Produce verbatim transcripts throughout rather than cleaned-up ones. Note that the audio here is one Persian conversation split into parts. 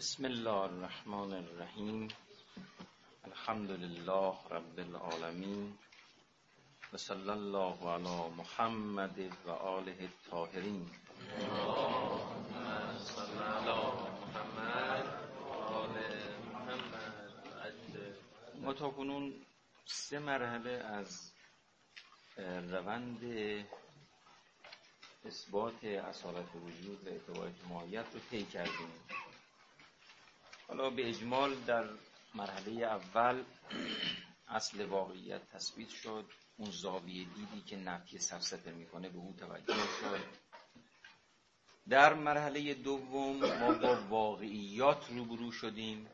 بسم الله الرحمن الرحیم. الحمد لله رب العالمین و صلی الله علی محمد و آله الطاهرین. اللهم صل علی محمد و آل محمد. ما تاکنون سه مرحله از روند اثبات اصالت وجود و اعتبارات ماهیت رو طی کردیم. حالا به اجمال در مرحله اول اصل واقعیت تثبیت شد، اون زاویه دیدی که نفی سفسطه میکنه به اون توجه شد. در مرحله دوم ما با واقعیات روبرو شدیم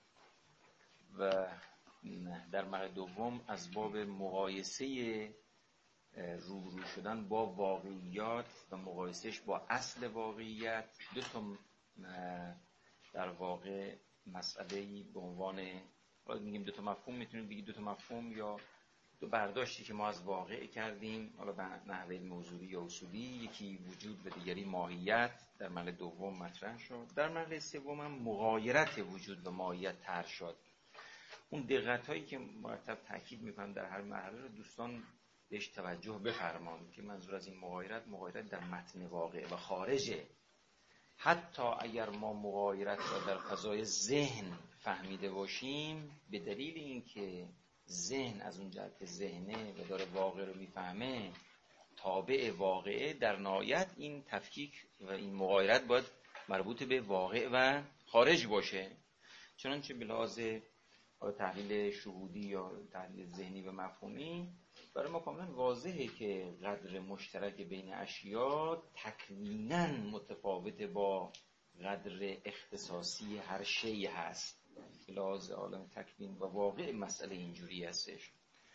و در مرحله دوم از باب مقایسه روبرو شدن با واقعیات و مقایسهش با اصل واقعیت دو تا در واقع مسئله‌ای به عنوان حالا میگیم دو تا مفهوم، میتونیم بگید دو تا مفهوم یا دو برداشتی که ما از واقع کردیم، حالا به نحوه موضوعی یا اصولی، یکی وجود و دیگری ماهیت، در مرحله دوم مطرح شد. در مرحله سوم هم مغایرت وجود و ماهیت طرح شد. اون دقت‌هایی که مرتب تاکید می‌کنم در هر مرحله رو دوستان بهش توجه بفرمایید که منظور از این مغایرت مغایرت در متن واقع و خارجه. حتی اگر ما مغایرت را در فضای ذهن فهمیده باشیم، به دلیل اینکه ذهن از اون جهت ذهنه و داره واقع رو میفهمه، تابع واقعه، در نهایت این تفکیک و این مغایرت باید مربوط به واقع و خارج باشه. چنانچه به لحاظ تحلیل شهودی یا تحلیل ذهنی و مفهومی برای ما کاملا واضحه که قدر مشترک بین اشیا تکویناً متفاوت با قدر اختصاصی هر شیء هست. به لحاظ عالم تکوین و واقع مسئله اینجوری هستش.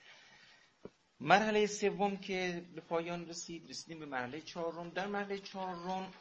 مرحله سوم که به پایان رسید، رسیدیم به مرحله چهارم. در مرحله چهارم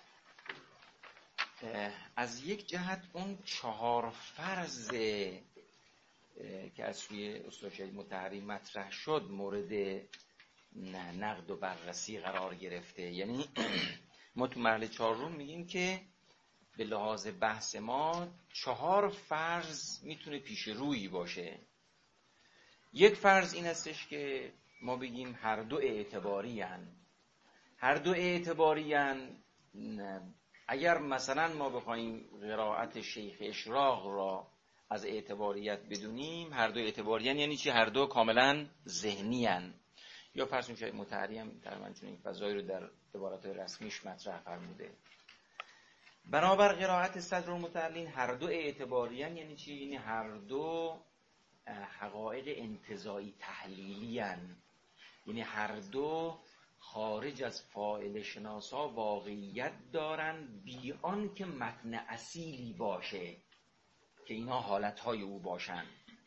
از یک جهت اون چهار فرض که از سوی اصول شهید مطهری مطرح شد مورد نقد و بررسی قرار گرفته. یعنی ما تو مرحله چهارم میگیم که به لحاظ بحث ما چهار فرض میتونه پیش روی باشه. یک فرض این هستش که ما بگیم هر دو اعتباری هن. هر دو اعتباری هن. اگر مثلا ما بخوایم قرائت شیخ اشراق را از اعتباریت بدونیم، هر دو اعتباریان یعنی چی؟ هر دو کاملا ذهنی هن. یا فرض میشه مطهری هم تقریبا چون این فضایی رو در عبارات رسمیش مطرح فرموده. بنابر قرائت صدر المتعلین هر دو اعتباریان یعنی چی؟ یعنی هر دو حقایق انتزاعی تحلیلی هن. یعنی هر دو خارج از فاعل شناسا واقعیت دارن بی آن که متن اصیلی باشه که اینا حالتهای او باشن.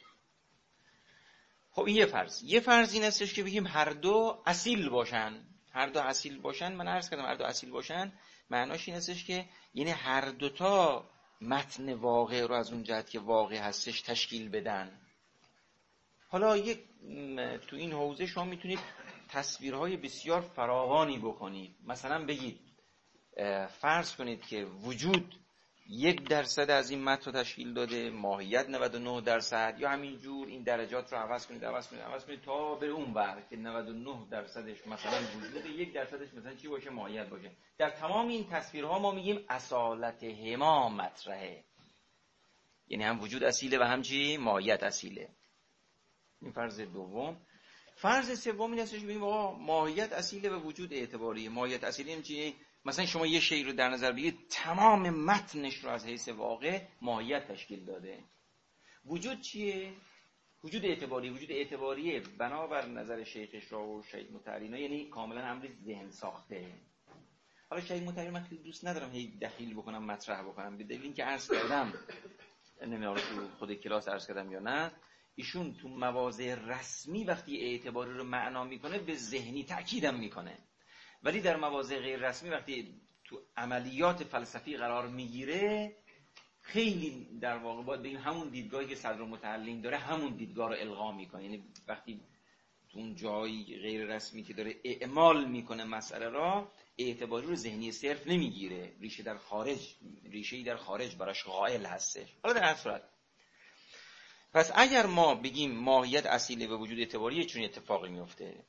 خب این یه فرض. یه فرض این هستش که بگیم هر دو اصیل باشن. هر دو اصیل باشن، من عرض کردم هر دو اصیل باشن معناش این هستش که یعنی هر دوتا متن واقع رو از اون جهت که واقع هستش تشکیل بدن. حالا یک تو این حوزه شما میتونید تصویرهای بسیار فراوانی بکنید. مثلا بگید فرض کنید که وجود یک درصد از این متن رو تشکیل داده، ماهیت نود و نه درصد، یا همینجور این درجات رو عوض کنید عوض کنید عوض کنید تا بره اون ور که نود و نه درصدش مثلا وجود، یک درصدش مثلا چی باشه؟ ماهیت باشه. در تمام این تصویرها ما میگیم اصالت هما مطرحه. یعنی هم وجود اصیله و هم چی؟ ماهیت اصیله. این فرض دوم. فرض سوم این هستش ببینیم آقا ماهیت اصیله و وجود اعتباریه. ماهیت اصیله این چیه؟ مثلا شما یه شی رو در نظر بگیرید تمام متنش رو از حیث واقع ماهیت تشکیل داده. وجود چیه؟ وجود اعتباری. وجود اعتباریه بنابر نظر شیخ اشراق و شهید مطهری یعنی کاملا امر ذهن ساخته. حالا شهید مطهری من خیلی دوست ندارم هی دخیل بکنم مطرح بکنم، به دلیل اینکه عرض کردم نمیدونم تو خود کلاس عرض کردم یا نه، ایشون تو مواضع رسمی وقتی اعتباری رو معنا میکنه به ذهنی تأکیدم میکنه، ولی در مواضع غیر رسمی وقتی تو عملیات فلسفی قرار میگیره خیلی در واقع باید بگیم همون دیدگاهی که صدر المتعلین داره همون دیدگاه رو الغا میکنه. یعنی وقتی تو اون جایی غیر رسمی که داره اعمال میکنه مسئله را، اعتباری رو ذهنی صرف نمیگیره، ریشه در خارج، ریشه‌ای در خارج براش قائل هستش. حالا در هر صورت، پس اگر ما بگیم ماهیت اصیله به وجود اعتباری، چون اتفاقی میفته.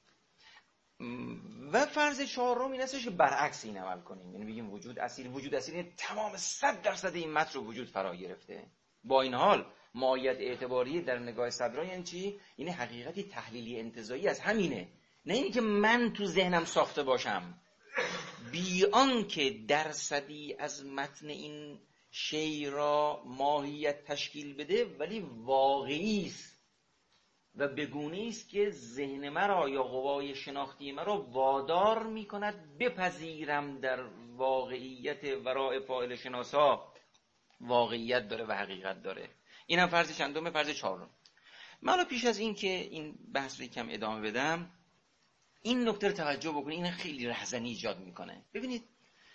و فرض چهارم این هستش که برعکس این عمل کنیم، یعنی بگیم وجود اصیل، وجود اصیل یعنی تمام صد درصد این متن رو وجود فرا گرفته. با این حال ماهیت اعتباری در نگاه صدرا یعنی چی؟ یعنی حقیقتی تحلیلی انتزاعی از همینه، نه اینی که من تو ذهنم ساخته باشم، بی آنکه درصدی از متن این شی را ماهیت تشکیل بده، ولی واقعی است و بگونه است که ذهن مرا یا قوای شناختی مرا وادار می کند بپذیرم در واقعیت ورای فاعل شناسا واقعیت داره و حقیقت داره. این هم فرض چندمه؟ فرض چهارم. من پیش از این که این بحث رو کم ادامه بدم، این نکته رو توجه بکنید، این خیلی رهزنی ایجاد میکنه. ببینید،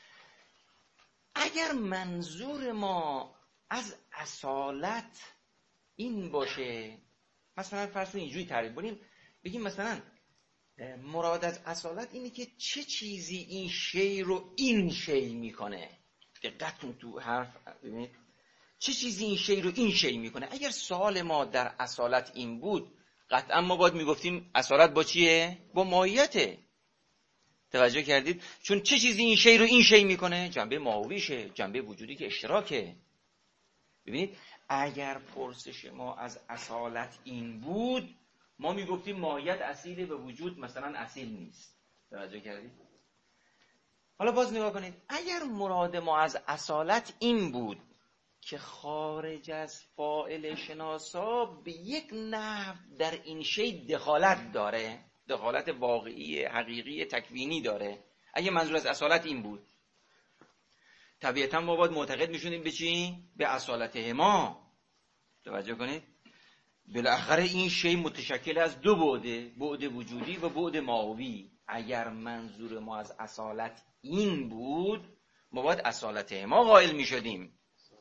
اگر منظور ما از اصالت این باشه، مثلا فرض کنید اینجوری تعریف کنیم، بگیم مثلا مراد از اصالت اینه که چه چیزی این شی رو این شی میکنه. دقت تو حرف ببینید، چه چیزی این شی رو این شی میکنه. اگر سوال ما در اصالت این بود، قطعا ما باید میگفتیم اصالت با چیه؟ با ماهیته. توجه کردید؟ چون چه چیزی این شی رو این شی میکنه؟ جنبه ماهویشه، جنبه وجودی که اشتراکه. ببینید، اگر پرسش ما از اصالت این بود، ما میگفتیم ماهیت اصیله به وجود مثلا اصیل نیست. توجه کردید؟ حالا باز نگاه کنید، اگر مراد ما از اصالت این بود که خارج از فاعل شناسا به یک نحو در این شی دخالت داره، دخالت واقعی، حقیقی، تکوینی داره، اگه منظور از اصالت این بود، طبیعتا ما باید معتقد میشونیم به چی؟ به اصالت ما. توجه کنید، بالاخره این شی متشکل از دو بعده، بعد وجودی و بعد ماهوی. اگر منظور ما از اصالت این بود، ما باید اصالت ما قائل میشدیم.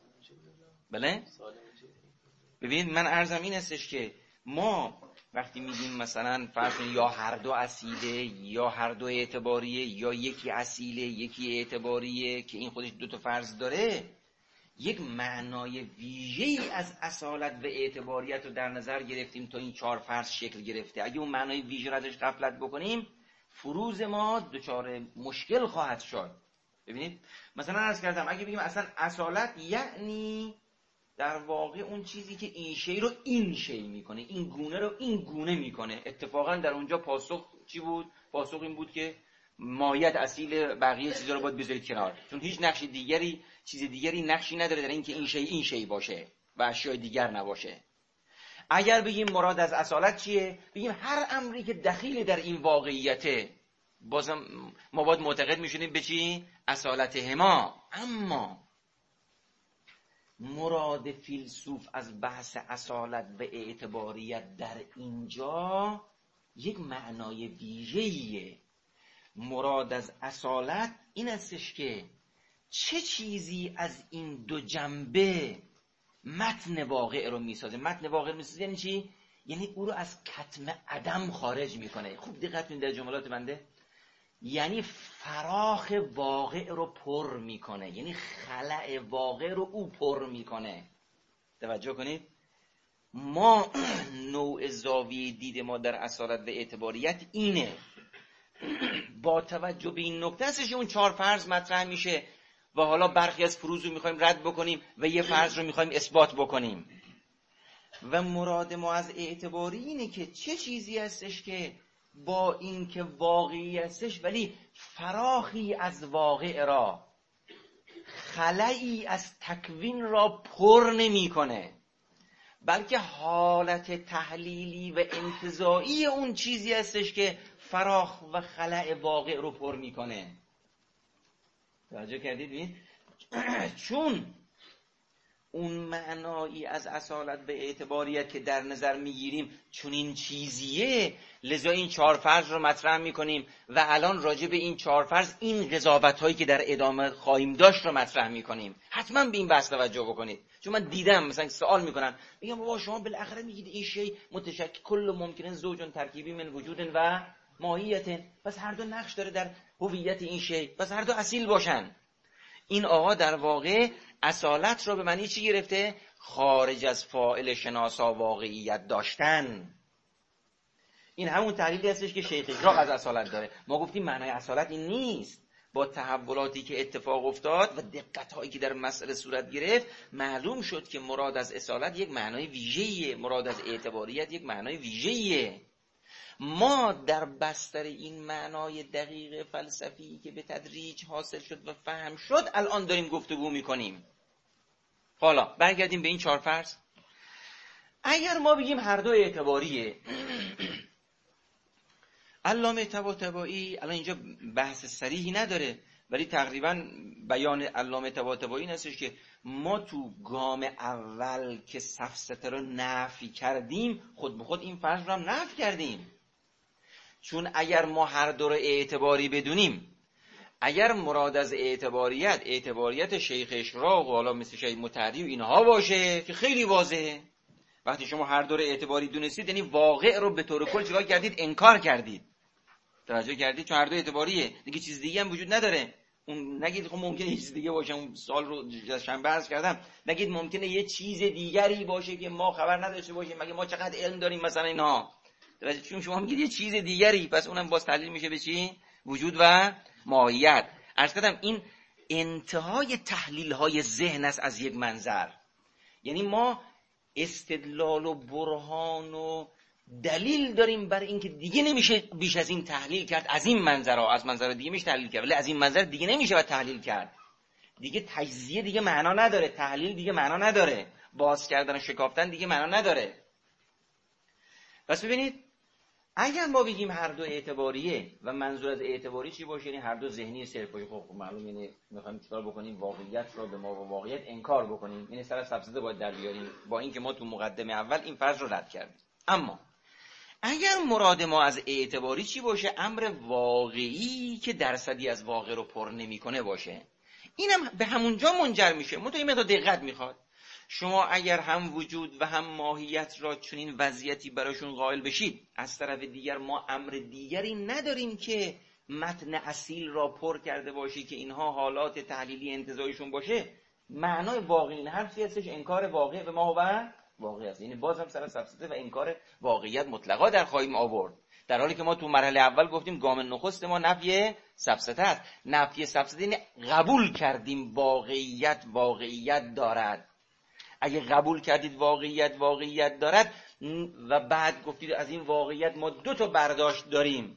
بله؟ ببینید، من عرضم این استش که ما وقتی میگیم مثلا فرض کنید یا هر دو اصیله یا هر دو اعتباریه یا یکی اصیله یکی اعتباریه، که این خودش دو تا فرض داره، یک معنای ویژه‌ای از اصالت و اعتباریت رو در نظر گرفتیم تا این چهار فرض شکل گرفته. اگه اون معنای ویژه رو ازش غفلت بکنیم، فروز ما دچار مشکل خواهد شد. ببینید، مثلا عرض کردم اگه بگیم اصلا اصالت یعنی در واقع اون چیزی که این شی رو این شی میکنه، این گونه رو این گونه میکنه. اتفاقا در اونجا پاسخ چی بود؟ پاسخ این بود که ماهیت اصیل بقیه چیزا رو باید بذارید کنار، چون هیچ نقش دیگری، چیز دیگری نقشی نداره در این که این شی این شی باشه و اشیاء دیگر نباشه. اگر بگیم مراد از اصالت چیه، بگیم هر امری که دخیل در این واقعیته، بازم ما باید معتقد میشونیم به چی؟ اصالت هما. اما مراد فیلسوف از بحث اصالت و اعتباریت در اینجا یک معنای ویژه‌ایه. مراد از اصالت این استش که چه چیزی از این دو جنبه متن واقع رو میسازه. متن واقع رو میسازه یعنی چی؟ یعنی او رو از کتم عدم خارج میکنه. خوب دقت کنید در جملات بنده، یعنی فراخ واقع رو پر میکنه، یعنی خلأ واقع رو او پر میکنه. توجه کنید، ما نوع زاویه دید ما در اصالت و اعتباریت اینه. با توجه به این نکته هستش اون چهار فرض مطرح میشه و حالا برخی از فروض رو میخوایم رد بکنیم و یه فرض رو میخوایم اثبات بکنیم. و مراد ما از اعتباری اینه که چه چیزی هستش که با این که واقعی هستش ولی فراخی از واقع را، خلایی از تکوین را پر نمی کنه، بلکه حالت تحلیلی و انتزاعی اون چیزی هستش که فراخ و خلأ واقع رو پر میکنه. توجه کردید؟ ببین، چون اون معنایی از اصالت به اعتباریت که در نظر میگیریم چون این چیزیه، لذا این چهار فرض رو مطرح میکنیم و الان راجع به این چهار فرض این قضاوت هایی که در ادامه خواهیم داشت رو مطرح میکنیم. حتما به این بحث توجه بکنید، چون من دیدم مثلا سوال میکنن، میگم بابا شما بالاخره میگید این شی متشکل کل ممکنه زوج ترکیبی من وجود و ماهیت، پس هر دو نقش داره در هویت این شی، پس هر دو اصیل باشن. این آقا در واقع اصالت رو به معنی چی گرفته؟ خارج از فاعل شناسا واقعیت داشتن. این همون تحلیلی هستش که شیخ اشراق از اصالت داره. ما گفتیم معنای اصالت این نیست. با تحولاتی که اتفاق افتاد و دقت‌هایی که در مسئله صورت گرفت، معلوم شد که مراد از اصالت یک معنای ویژه‌ایه، مراد از اعتباریت یک معنای ویژه‌ایه. ما در بستر این معنای دقیق فلسفی که به تدریج حاصل شد و فهم شد الان داریم گفتگو میکنیم. حالا برگردیم به این چهار فرض. اگر ما بگیم هر دو اعتباریه، علامه طباطبایی الان اینجا بحث صریحی نداره، ولی تقریبا بیان علامه طباطبایی این هستش که ما تو گام اول که سفسطه رو نفی کردیم خود به خود این فرض رو هم نفی کردیم. چون اگر ما هر دو رو اعتباری بدونیم، اگر مراد از اعتباریت اعتباریت شیخ اشراق و حالا مثل شیخ مطهری و اینها باشه که خیلی واضحه، وقتی شما هر دو رو اعتباری دونستید یعنی واقع رو به طور کل چیکار کردید؟ انکار کردید. توجه کردید؟ چون هر دو اعتباریه، دیگه چیز دیگه هم وجود نداره. اون نگید خب ممکنه یه چیز دیگه باشه، اون سال رو شنبه عرض کردم، نگید ممکنه یه چیز دیگری باشه که ما خبر نداشته باشیم، مگه ما چقدر علم داریم مثلا اینها. چون شما میگید یه چیز دیگری، پس اونم باز تحلیل میشه به چی؟ وجود و ماهیت. عرض کردم این انتهای تحلیل های ذهن است از یک منظر. یعنی ما استدلال و برهان و دلیل داریم بر اینکه دیگه نمیشه بیش از این تحلیل کرد، از این منظرها، از منظر دیگه میشه تحلیل کرد ولی از این منظر دیگه نمیشه و تحلیل کرد. دیگه تجزیه دیگه معنا نداره، تحلیل دیگه معنا نداره، باز کردن و شکافتن دیگه معنا نداره. پس ببینید اگر ما بگیم هر دو اعتباریه و منظور از اعتباری چی باشه؟ یعنی هر دو ذهنی صرف باشه. خب معلوم اینه میخوایم چیکار بکنیم؟ واقعیت رو به ما و واقعیت انکار بکنیم. یعنی سر سفسطه باید در بیاریم، با اینکه ما تو مقدمه اول این فرض رو رد کردیم. اما اگر مراد ما از اعتباری چی باشه؟ امر واقعی که درصدی از واقع رو پر نمیکنه باشه. اینم به همونجا منجر میشه. منتها این مقدار دقت میخواد. شما اگر هم وجود و هم ماهیت را چنین وضعیتی براشون قائل بشید، از طرف دیگر ما امر دیگری نداریم که متن اصیل را پر کرده باشی که اینها حالات تحلیلی انتزاعیشون باشه، معنای واقعی این حرفی هستش انکار واقع به ما و واقعی است. یعنی باز هم سر سفسطه و انکار واقعیت مطلقا در خواهیم آورد، در حالی که ما تو مرحله اول گفتیم گام نخست ما نفی سفسطه است. نفی سفسطه یعنی قبول کردیم واقعیت واقعیت دارد. اگه قبول کردید واقعیت واقعیت دارد و بعد گفتید از این واقعیت ما دو تا برداشت داریم،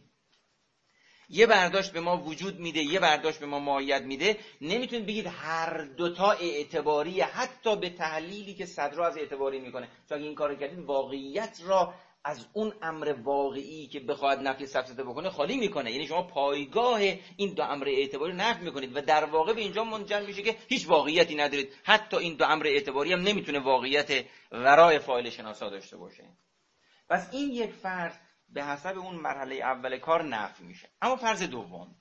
یه برداشت به ما وجود میده، یه برداشت به ما ماهیت میده، نمیتونید بگید هر دوتا اعتباریه، حتی به تحلیلی که صدرا از اعتباری میکنه. چون اگه این کارو کردید واقعیت را از اون امر واقعی که بخواهد نفی سفسطه بکنه خالی میکنه. یعنی شما پایگاه این دو امر اعتباری نفی میکنید و در واقع به اینجا منجر میشه که هیچ واقعیتی ندارید. حتی این دو امر اعتباری هم نمیتونه واقعیت ورای فاعل شناسا داشته باشه. پس این یک فرض به حسب اون مرحله اول کار نفی میشه. اما فرض دوم،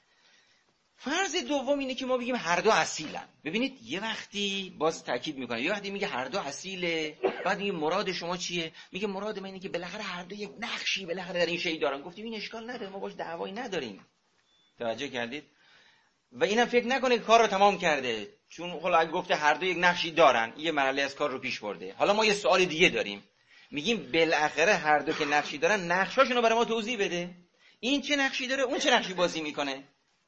فرض دوم اینه که ما بگیم هر دو اصیلن. ببینید یه وقتی باز تاکید میکنه، یه وقتی میگه هر دو اصیله، بعد میگه مراد شما چیه؟ میگه مراد من اینه که بالاخره هر دو یک نقشی بالاخره در این شی دارن. گفتیم این اشکال نداره، ما باش دعوایی نداریم. توجه کردید؟ و اینم فکر نکنه که کار رو تمام کرده، چون حالا اگه گفته هر دو یک نقشی دارن، یه مرحله از کار رو پیش برده. حالا ما یه سوال دیگه داریم، میگیم بالاخره هر دو که نقشی دارن، نقشاشون رو برای ما توضیح بده. این چه نقشی داره، اون چه نقشی بازی میکنه.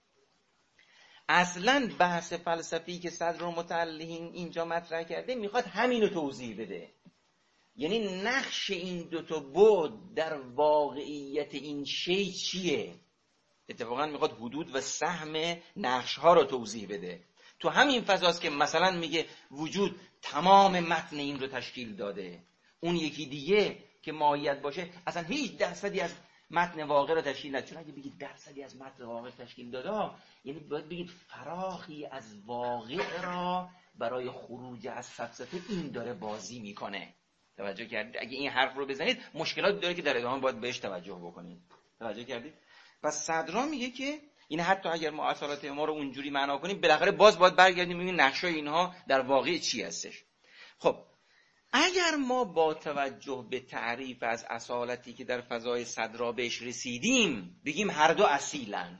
اصلا بحث فلسفی که صدر المتعلقین اینجا مطرح کرده میخواد همینو توضیح بده. یعنی نقش این دوتا بود در واقعیت این شی چیه. اتفاقا میخواد حدود و سهم نقش ها رو توضیح بده. تو همین فضاست که مثلا میگه وجود تمام متن این رو تشکیل داده، اون یکی دیگه که ماهیت باشه اصلا هیچ درصدی از متن واقع رو تشکیل نده. چون اگه بگید درصدی از متن واقع تشکیل داده، یعنی باید بگید فراخی از واقع را برای خروج از سفسطه این داره بازی میکنه. توجه کردید؟ اگه این حرف رو بزنید مشکلاتی داره که در ادامه باید بهش توجه بکنید. توجه کردید؟ پس صدرا میگه که این حتی اگر ما اصالت ما رو اونجوری معنا کنیم، بالاخره باز باید برگردیم ببینیم نقشای اینها در واقع چی هستش. خب اگر ما با توجه به تعریف از اصالتی که در فضای صدرا بهش رسیدیم بگیم هر دو اصیلن،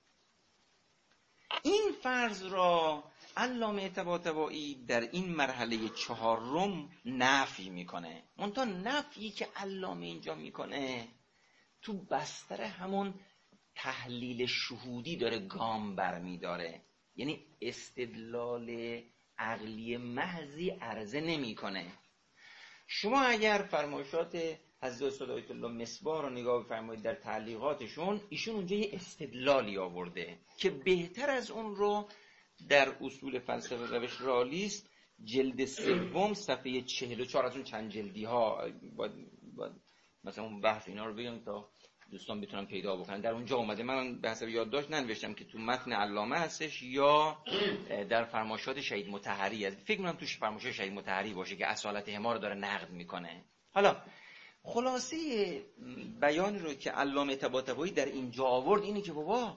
این فرض را علامه طباطبایی در این مرحله چهارم نفی میکنه. منتها نفی که علامه اینجا میکنه تو بستر همون تحلیل شهودی داره گام برمیداره، یعنی استدلال عقلی محضی عرضه نمیکنه. شما اگر فرمایشات حضرت صدایت الله مصباح رو نگاه بفرمایید در تعلیقاتشون، ایشون اونجا یه استدلالی آورده که بهتر از اون رو در اصول فلسفه روش رئالیسم جلد سوم صفحه چهل و چهار، از اون چند جلدی ها باید, باید مثلا اون بحث اینا رو بگم تا دوستان بتونن پیدا بکنن. در اونجا اومده، من به حسب یادداشت ننوشتم که تو متن علامه هستش یا در فرمایشات شهید مطهری هست. فکر می‌کنم توش فرمایشات شهید مطهری باشه که اصالت حما رو داره نقد میکنه. حالا خلاصه بیان رو که علامه طباطبایی در اینجا آورد اینه که بابا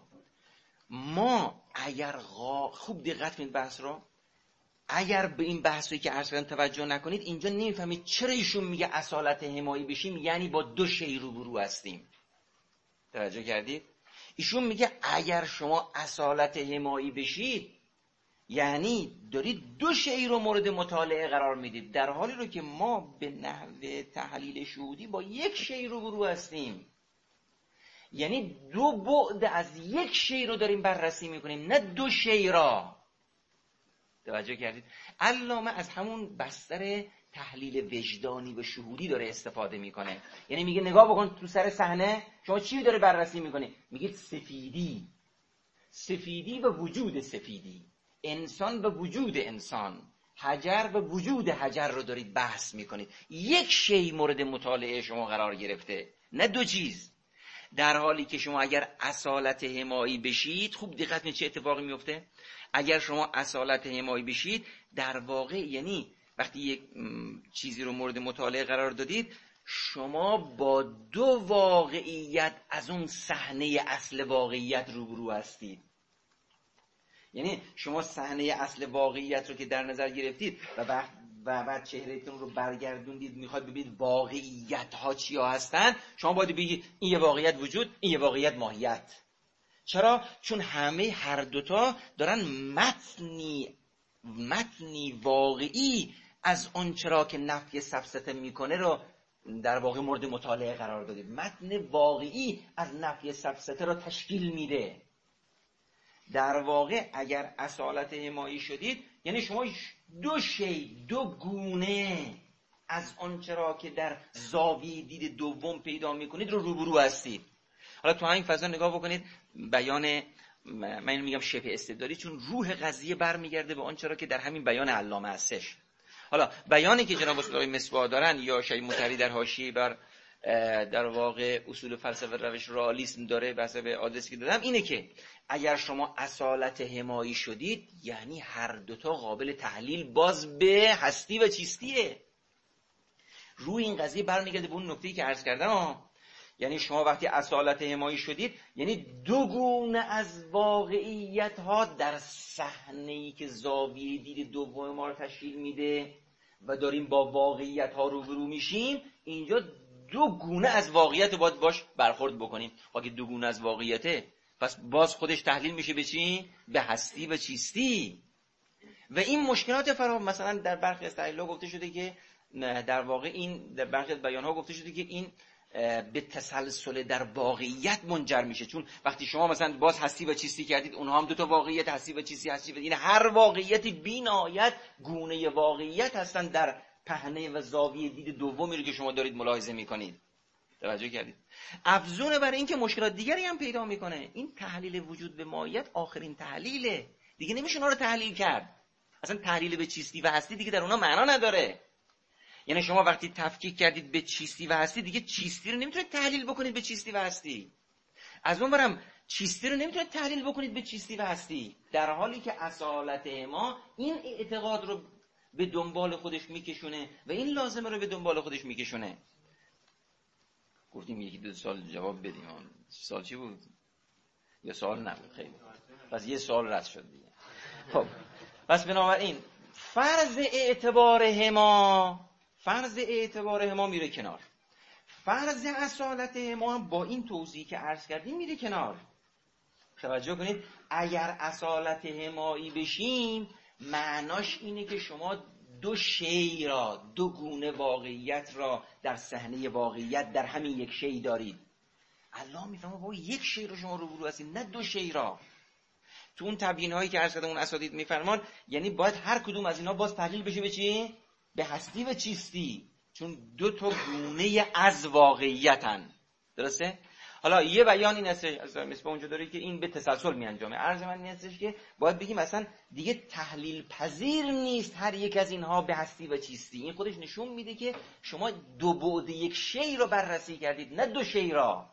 ما اگر غا... خوب دقت کنید بحث را، اگر به این بحثی که عرض کردم توجه نکنید اینجا نمیفهمید چرا ایشون میگه اصالت حمایی بشیم یعنی با دو شی روبرو هستیم. توجه کردید؟ ایشون میگه اگر شما اصالت حمایی بشید یعنی دارید دو شی رو مورد مطالعه قرار میدید، در حالی رو که ما به نحو تحلیل شهودی با یک شی روبرو هستیم، یعنی دو بعد از یک شی رو داریم بررسی میکنیم نه دو شی را. توجه کردید؟ علامه از همون بستر تحلیل وجدانی و شهودی داره استفاده میکنه، یعنی میگه نگاه بکن تو سر صحنه شما چی داره بررسی میکنی؟ میگید سفیدی، سفیدی و وجود سفیدی، انسان و وجود انسان، حجر و وجود حجر رو دارید بحث میکنید. یک شی مورد مطالعه شما قرار گرفته نه دو چیز. در حالی که شما اگر اصالت حمایی بشید، خوب دقت کنید چه اتفاقی میفته. اگر شما اصالت حمایی بشید در واقع یعنی وقتی یک چیزی رو مورد مطالعه قرار دادید شما با دو واقعیت از اون صحنه اصل واقعیت روبرو هستید. یعنی شما صحنه اصل واقعیت رو که در نظر گرفتید و بعد و بعد چهرهتون رو برگردوندید میخواد ببینید واقعیت ها چیا هستن، شما باید بگید این یه واقعیت وجود، این یه واقعیت ماهیت. چرا؟ چون همه هر دوتا دارن متنی متنی واقعی از اون چرا که نفی سفسطه میکنه رو در واقع مورد مطالعه قرار دادید. متن واقعی از نفی سفسطه رو تشکیل میده. در واقع اگر اصالت حمایی شدید یعنی شما دو شی، دو گونه از اون چرا که در زاویه دید دوم پیدا میکنید رو روبرو هستید. حالا تو همین فضا نگاه بکنید بیان، من میگم شبه استدلالی چون روح قضیه برمیگرده به آن چرا که در همین بیان علامه هستش. حالا بیانی که جناب استاد مصباح دارن یا شهید مطهری در حاشیه بر در واقع اصول فلسفه روش رئالیسم داره به حسب آدرسی که دادم اینه که اگر شما اصالت حمایی شدید یعنی هر دوتا قابل تحلیل باز به هستی و چیستیه. روی این قضیه برمیگرده به اون نکته‌ای که عرض کردم، یعنی شما وقتی اصالت حمایی شدید یعنی دو گونه از واقعیت ها در صحنه‌ای که زاویه دید دوم ما رو تشکیل میده و داریم با واقعیت ها روبرو میشیم، اینجا دو گونه از واقعیت باید باش برخورد بکنیم. اگه دو گونه از واقعیته پس باز خودش تحلیل میشه به چی؟ به هستی و چیستی. و این مشکلات فرا مثلا در برخی از تحلیل‌ها گفته شده که در واقع این در برخی از بیان‌ها گفته شده که این به تسلسل در واقعیت منجر میشه، چون وقتی شما مثلا باز هستی و چیستی کردید اونها هم دو تا واقعیت هستی و چیستی هستی و این هر واقعیتی بی‌نهایت گونه واقعیت هستن در پهنه و زاویه دید دومی رو که شما دارید ملاحظه میکنید. توجه کردید؟ افزون بر این که مشکلات دیگری هم پیدا میکنه. این تحلیل وجود به ماهیت آخرین تحلیله، دیگه نمیشه اونا رو تحلیل کرد. اصلا تحلیل به چیستی و هستی دیگه در اونها معنا نداره. یعنی شما وقتی تفکیک کردید به چیستی و هستی دیگه چیستی رو نمیتونید تحلیل بکنید به چیستی و هستی. از اون برم چیستی رو نمیتونید تحلیل بکنید به چیستی و هستی، در حالی که اصالت ما این اعتقاد رو به دنبال خودش میکشونه و این لازمه رو به دنبال خودش میکشونه. گفتیم یکی دو سال جواب بدیم. سال چی بود؟ یا سال نبود؟ خیلی پس یه سال رد شد دیگه. خب پس بنابراین فرض اعتبار حما فرض اعتبار ما میره کنار، فرض اصالت ما هم با این توضیحی که عرض کردیم میره کنار. توجه کنید، اگر اصالت همایی بشیم معناش اینه که شما دو شی را، دو گونه واقعیت را در صحنه واقعیت در همین یک شی دارید. الله میفهمه با یک شی رو شما روبرو هستید، نه دو شی را. تو اون تبیین هایی که عرض کردم اون اساتید میفرمان، یعنی باید هر کدوم از اینا باز تحلیل بشه به چی؟ به هستی و چیستی، چون دو تا گونه از واقعیتن. درسته؟ حالا یه بیان این هستش از مثل اونجا داره که این به تسلسل می انجامه. عرض من این هستش که باید بگیم اصلا دیگه تحلیل پذیر نیست هر یک از اینها به هستی و چیستی. این خودش نشون میده که شما دو بعد یک شی رو بررسی کردید، نه دو شی را.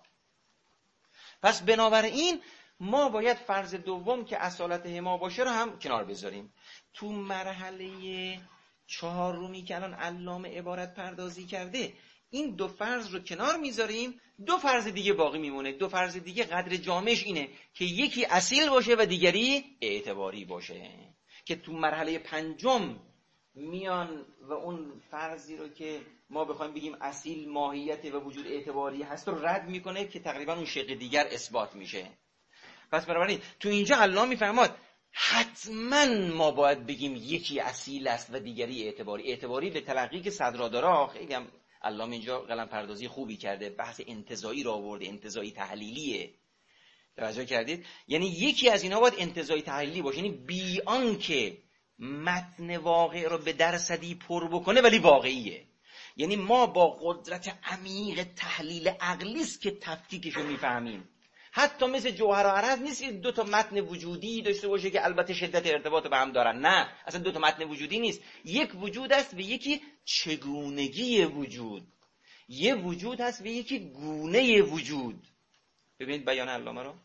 پس بنابراین ما باید فرض دوم که اصالت هما باشه رو هم کنار بذاریم. تو مرحله چهارمی که الان علامه عبارت پردازی کرده، این دو فرض رو کنار میذاریم، دو فرض دیگه باقی میمونه. دو فرض دیگه قدر جامعش اینه که یکی اصیل باشه و دیگری اعتباری باشه، که تو مرحله پنجم میان و اون فرضی رو که ما بخوایم بگیم اصیل ماهیت و وجود اعتباری هست رو رد میکنه که تقریبا اون شق دیگر اثبات میشه. پس بنابراین تو اینجا علامه میفرماد حتما ما باید بگیم یکی اصیل است و دیگری اعتباری. اعتباری به تلقی که صدرا داره، خیلی هم علامه اینجا قلم پردازی خوبی کرده، بحث انتزاعی را آورده، انتزاعی تحلیلیه. توجه کردید؟ یعنی یکی از اینا باید انتزاعی تحلیلی باشه، یعنی بی آنکه متن واقع رو به درصدی پر بکنه ولی واقعیه. یعنی ما با قدرت عمیق تحلیل عقلی است که تفکیکش رو میفهمیم. حتی مثل جوهر و عرض نیست که دو تا متن وجودی داشته باشه که البته شدت ارتباط به هم دارن. نه، اصلا دو تا متن وجودی نیست. یک وجود است و یکی چگونگی وجود. یه وجود هست و یکی گونه وجود. ببینید بیان علامه رو.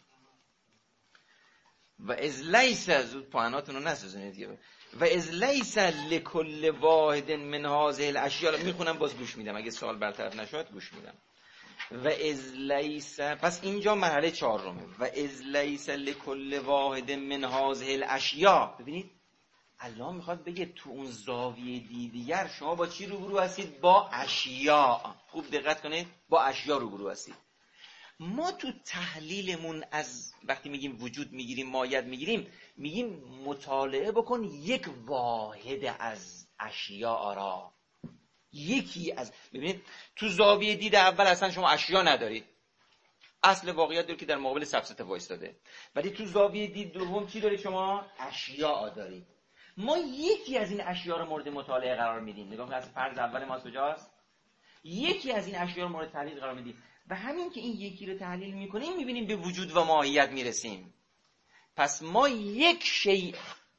و از لیس، زود پاهناتون رو نسوزونید. و از لیس لکل واحد من هذه الاشیاء. میخونم باز گوش میدم، اگه سوال برطرف نشد گوش میدم. و از لیس، پس اینجا مرحله چهارمه. و از لیس لکل واحد من هذه الاشیاء. ببینید الله میخواد بگه تو اون زاویه دیگر شما با چی روبرو هستید؟ با اشیاء. خوب دقت کنید، با اشیاء روبرو هستید. ما تو تحلیلمون از وقتی میگیم وجود میگیریم، ماهیت میگیریم، میگیم مطالعه بکن یک واحد از اشیاء را. یکی از، ببینید تو زاویه دید اول اصلا شما اشیا ندارید، اصل واقعیت داره که در مقابل سفسطه وایستاده. ولی تو زاویه دید دوم چی دارید شما؟ اشیا دارید. ما یکی از این اشیا رو مورد مطالعه قرار میدیم. نگاه کنید، فرض اول ما کجاست؟ یکی از این اشیا رو مورد تحلیل قرار میدیم و همین که این یکی رو تحلیل میکنیم میبینیم به وجود و ماهیت میرسیم. پس ما یک شیء،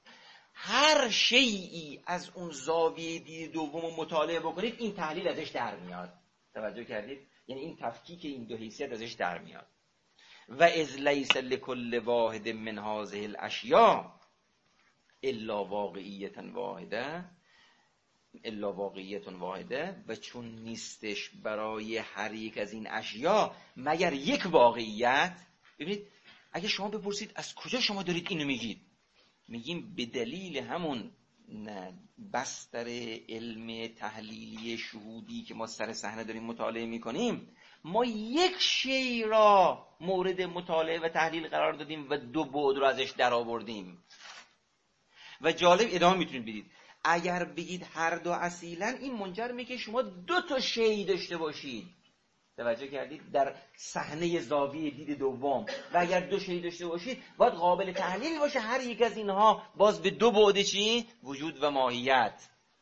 هر شیئی از اون زاویه دید دوم رو مطالعه بکنید این تحلیل ازش در میاد. توجه کردید؟ یعنی این تفکیک این دو حیثیت ازش در میاد. و از لیس لکل واحد من هذه الاشیاء الا واقعیت واحده الا واقعیت واحده. و چون نیستش برای هر یک از این اشیا مگر یک واقعیت. ببینید اگه شما بپرسید از کجا شما دارید اینو میگید، میگیم به دلیل همون بستر علم تحلیلی شهودی که ما سر صحنه داریم مطالعه میکنیم، ما یک شی را مورد مطالعه و تحلیل قرار دادیم و دو بعد رو ازش در آوردیم. و جالب ادامه میتونید بدید، اگر بگید هر دو اصیلن، این منجر میشه که شما دو تا شی داشته باشید. توجه کردید؟ در صحنه زاویه دید دوم. و اگر دو شی داشته باشید باید قابل تحلیل باشه هر یک از اینها باز به دو بعد چی؟ وجود و ماهیت.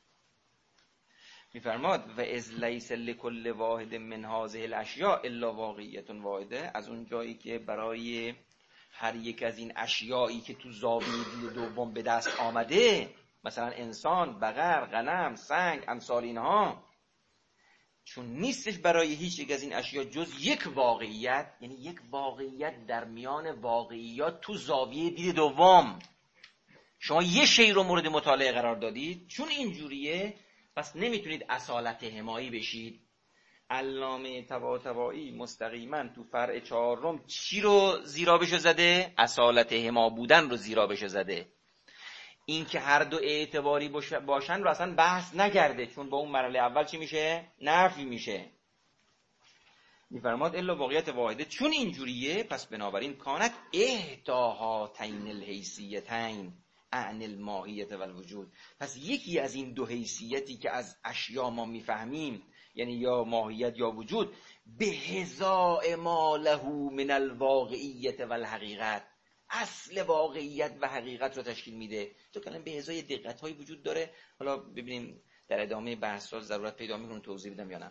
میفرماد و از لیس لکل واحد من هذه الاشیاء الا واقعیت واحده. از اون جایی که برای هر یک از این اشیایی که تو زاویه دید دوم به دست آمده، مثلا انسان، بقر، غنم، سنگ، امثال اینها، چون نیستش برای هیچ یک از این اشیا جز یک واقعیت، یعنی یک واقعیت در میان واقعیات تو زاویه دید دوم. شما یه شی رو مورد مطالعه قرار دادید، چون اینجوریه پس نمیتونید اصالت همایی بشید. علامه طباطبایی مستقیما تو فرع چهارم چی رو زیرا بشه زده؟ اصالت هما بودن رو زیرا بشه زده. این که هر دو اعتباری باشن رو اصلا بحث نکرده، چون با اون مرحله اول چی میشه؟ نفی میشه. میفرماد الا واقعیت واحده، چون اینجوریه پس بنابراین کانت احداهاتین الحیثیتین عن الماهیت و الوجود. پس یکی از این دو حیثیتی که از اشیا ما میفهمیم، یعنی یا ماهیت یا وجود، به هزاء ما له من الواقعیت و الحقیقت، اصل واقعیت و حقیقت رو تشکیل میده. تو کلمه به هزای دقت های وجود داره، حالا ببینیم در ادامه بحث ها ضرورت پیدا میکنه توضیح بدم یا نه.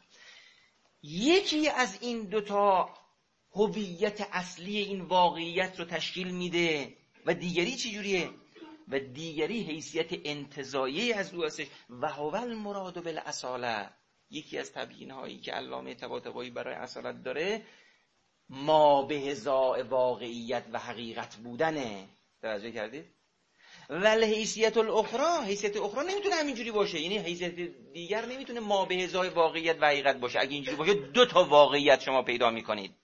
یکی از این دوتا هویت اصلی این واقعیت رو تشکیل میده و دیگری چی جوریه؟ و دیگری حیثیت انتزاعی از او هستش. و هو المراد بالاصاله، یکی از تبیین هایی که علامه طباطبایی برای اصالت داره ما به هزاء واقعیت و حقیقت بودنه. توجه کردید؟ ولی حیثیت الاخرى، حیثیت اخرى نمیتونه همینجوری باشه، یعنی حیثیت دیگر نمیتونه ما به هزاء واقعیت و حقیقت باشه. اگه اینجوری باشه دو تا واقعیت شما پیدا میکنید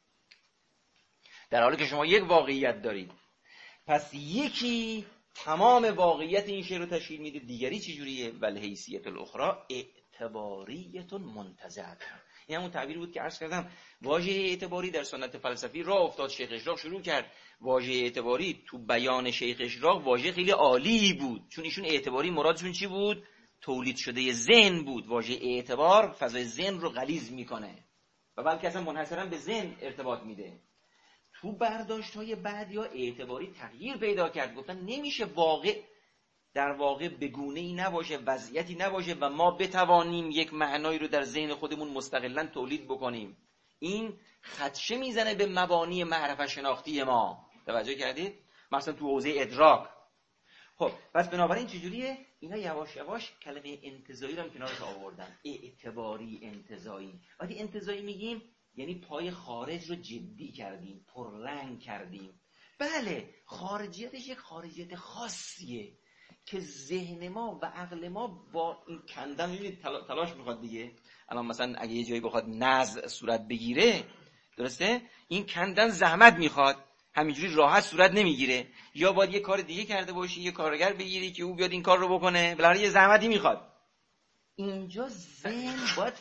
در حالی که شما یک واقعیت دارید. پس یکی تمام واقعیت این شی رو تشکیل میده، دیگری چی جوریه؟ ولی حیثیت الاخرى اعتباریت منتزعه. این همون تعبیر بود که عرض کردم واژه اعتباری در سنت فلسفی راه افتاد، شیخ اشراق شروع کرد. واژه اعتباری تو بیان شیخ اشراق واژه خیلی عالی بود، چون ایشون اعتباری مرادشون چی بود؟ تولید شده ذهن بود. واژه اعتبار فضای ذهن رو غلیظ میکنه و بلکه اصلا منحصرا به ذهن ارتباط میده. تو برداشت‌های بعدیا اعتباری تغییر پیدا کرد، گفتن نمیشه واقع در واقع بگونه‌ای نباشه، وضعیتی نباشه و ما بتوانیم یک معنایی رو در ذهن خودمون مستقلاً تولید بکنیم. این خدشه میزنه به مبانی معرفت شناختی ما. توجه کردید؟ مثلا تو حوزه ادراک. خب پس بنابراین چجوریه؟ اینا یواش یواش کلمه انتزاعی رو کنارش آوردن. اعتباری، انتزاعی. وقتی انتزاعی میگیم یعنی پای خارج رو جدی کردیم، پررنگ کردیم. بله، خارجیتش یک خارجیت خاصیه که ذهن ما و عقل ما با این کندن می‌بینید تلاش میخواد دیگه. الان مثلا اگه یه جایی بخواد نزع صورت بگیره، درسته؟ این کندن زحمت میخواد، همینجوری راحت صورت نمیگیره. یا باید یه کار دیگه کرده باشی، یه کارگر بگیری که او بیاد این کار رو بکنه، بالاخره یه زحمتی میخواد. اینجا ذهن باید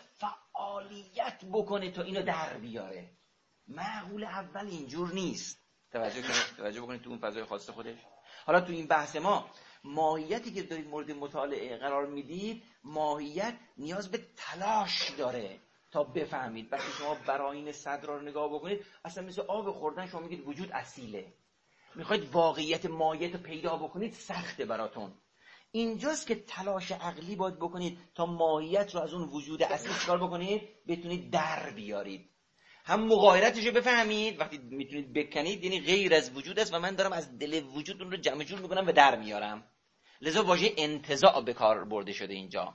فعالیت بکنه تا اینو در بیاره. معقول اول اینجور نیست. توجه کنید، توجه بکنید تو اون فضای خاص خودش. حالا تو این بحث ما ماهیتی که دارید مورد مطالعه قرار میدید، ماهیت نیاز به تلاش داره تا بفهمید. وقتی شما براین صدر رو نگاه بکنید، اصلا مثل آب خوردن شما میگید وجود اصیله. میخواید واقعیت ماهیت رو پیدا بکنید، سخته براتون. اینجاست که تلاش عقلی باید بکنید تا ماهیت رو از اون وجود اصلی چکار بکنید؟ بتونید در بیارید. هم مغایرتش رو بفهمید، وقتی میتونید بکنید یعنی غیر از وجود است و من دارم از دل وجود اون رو جمع جور میکنم و در میارم. لذا واژه انتزاع به کار برده شده اینجا.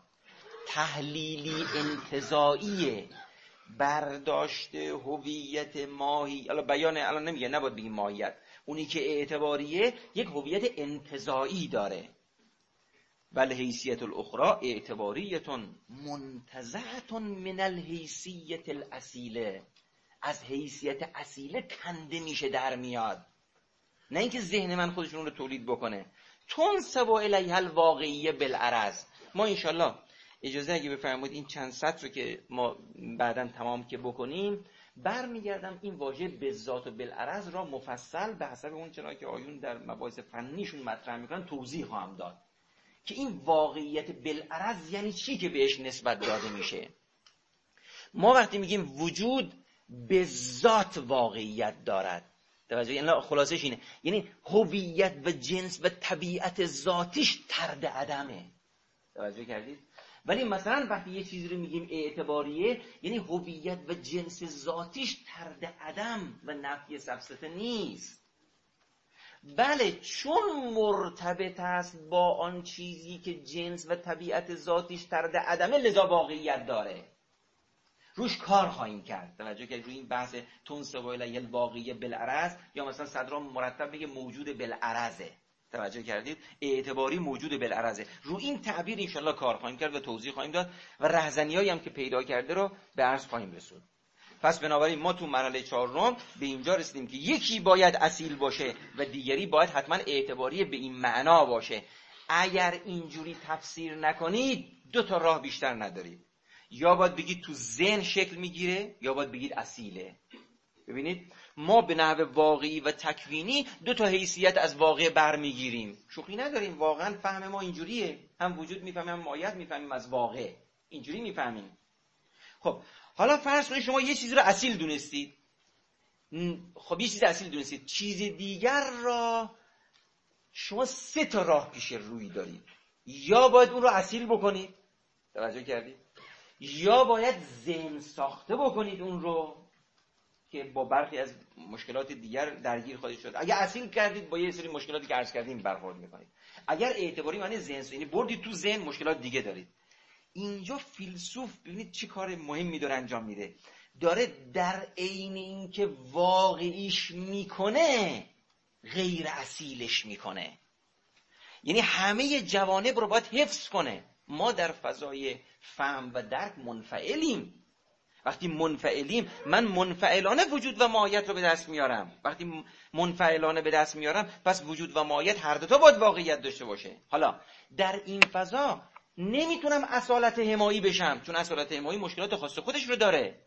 تحلیلی انتزاعیه، برداشت هویت ماهی. الان بیان الان نمیگه نباید بگیم ماهیت، اونی که اعتباریه یک هویت انتزاعی داره. ولی حیثیت الاخرى اعتباریتون منتزعتون من الحیثیت الاصیله، از حیثیت اصیله کنده میشه، در میاد. نه اینکه ذهن من خودشون رو تولید بکنه. تنسب الیها الواقعیه بالعرض. ما انشالله اجازه اگه بفرمایید این چند سطر رو که ما بعداً تمام که بکنیم، برمیگردم این واژه بالذات و بالعرض را مفصل به حسب اون چرا که آیون در مباحث فنیشون مطرح میکنن توضیح خواهم داد که این واقعیت بالعرض یعنی چی که بهش نسبت داده میشه. ما وقتی میگیم وجود به ذات واقعیت دارد، توجه، یعنی خلاصش اینه، یعنی هویت و جنس و طبیعت ذاتیش طرد عدمه. توجه کردید؟ ولی مثلا وقتی یه چیزی رو میگیم اعتباریه، یعنی هویت و جنس ذاتیش طرد عدم و نفی سفسطه نیست. بله، چون مرتبط است با آن چیزی که جنس و طبیعت ذاتیش طرد عدمه، لذا واقعیت داره. روش کار خواهیم کرد. توجه که روی این بحث تنسب الیه الواقعیه بالعرض، یا مثلا صدرام مرتب بگه موجود بالعرضه. توجه کردید؟ اعتباری موجود بالعرضه. رو این تعبیر انشالله کار خواهیم کرد و توضیح خواهیم داد و رهزنیایی هم که پیدا کرده رو به عرض خواهیم رسوند. پس بنابراین ما تو مرحله چهارم به اینجا رسیدیم که یکی باید اصیل باشه و دیگری باید حتما اعتباری به این معنا باشه. اگر اینجوری تفسیر نکنید دو تا راه بیشتر ندارید. یا باید بگید تو ذهن شکل میگیره، یا باید بگید اصیله. ببینید ما به نحو واقعی و تکوینی دو تا حیثیت از واقع برمیگیریم، شوخی نداریم. واقعا فهم ما اینجوریه، هم وجود میفهمیم، هم ماهیت میفهمیم، از واقع اینجوری میفهمیم. خب حالا فرض کنید شما یه چیزی رو اصیل دونستید. خب یه چیز اصیل دونستید، چیز دیگر را شما سه تا راه پیش روی دارید. یا باید اون رو اصیل بکنید، توجه کردید؟ یا باید ذهن ساخته بکنید اون رو که با برخی از مشکلات دیگر درگیر خواهید شد. اگر اصیل کردید با یه سری مشکلاتی که عرض کردیم برخورد میکنید. اگر اعتباری معنی ذهن، یعنی بردید تو ذهن مشکلات دیگه دارید. اینجا فیلسوف ببینید چه کار مهمی داره انجام میده. داره در عین اینکه واقعیش میکنه غیر اصیلش میکنه. یعنی همه جوانب رو باید حفظ کنه. ما در فضای فهم و درک منفعلیم. وقتی منفعلیم، من منفعلانه وجود و ماهیت رو به دست میارم. وقتی منفعلانه به دست میارم، پس وجود و ماهیت هر دو تا باید واقعیت داشته باشه. حالا در این فضا نمیتونم اصالت حمایی بشم، چون اصالت حمایی مشکلات خاص خودش رو داره.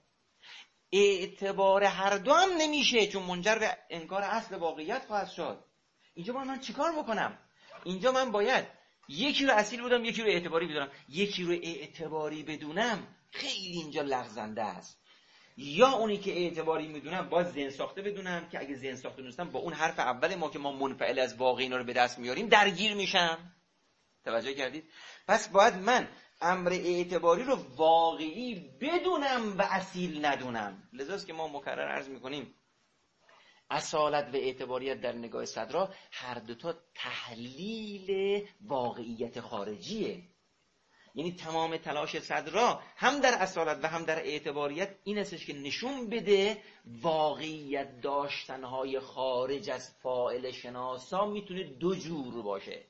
اعتبار هر دو هم نمیشه، چون منجر به انکار اصل واقعیت خواهد شد. اینجا باید من چیکار بکنم؟ اینجا من باید یکی رو اصیل بدونم، یکی رو اعتباری بدونم. یکی رو اعتباری بدونم خیلی اینجا لغزنده است. یا اونی که اعتباری میدونم باید ذهن ساخته بدونم که اگه ذهن ساخته دونستم با اون حرف اول ما که ما منفعل از واقع اینا رو به دست میاریم درگیر میشم. توجه کردید؟ پس باید من امر اعتباری رو واقعی بدونم و اصیل ندونم. لذاست که ما مکرر عرض میکنیم اصالت و اعتباریت در نگاه صدرا هر دوتا تحلیل واقعیت خارجیه. یعنی تمام تلاش صدرا هم در اصالت و هم در اعتباریت این استش که نشون بده واقعیت داشتنهای خارج از فاعل شناسا میتونه دو جور باشه.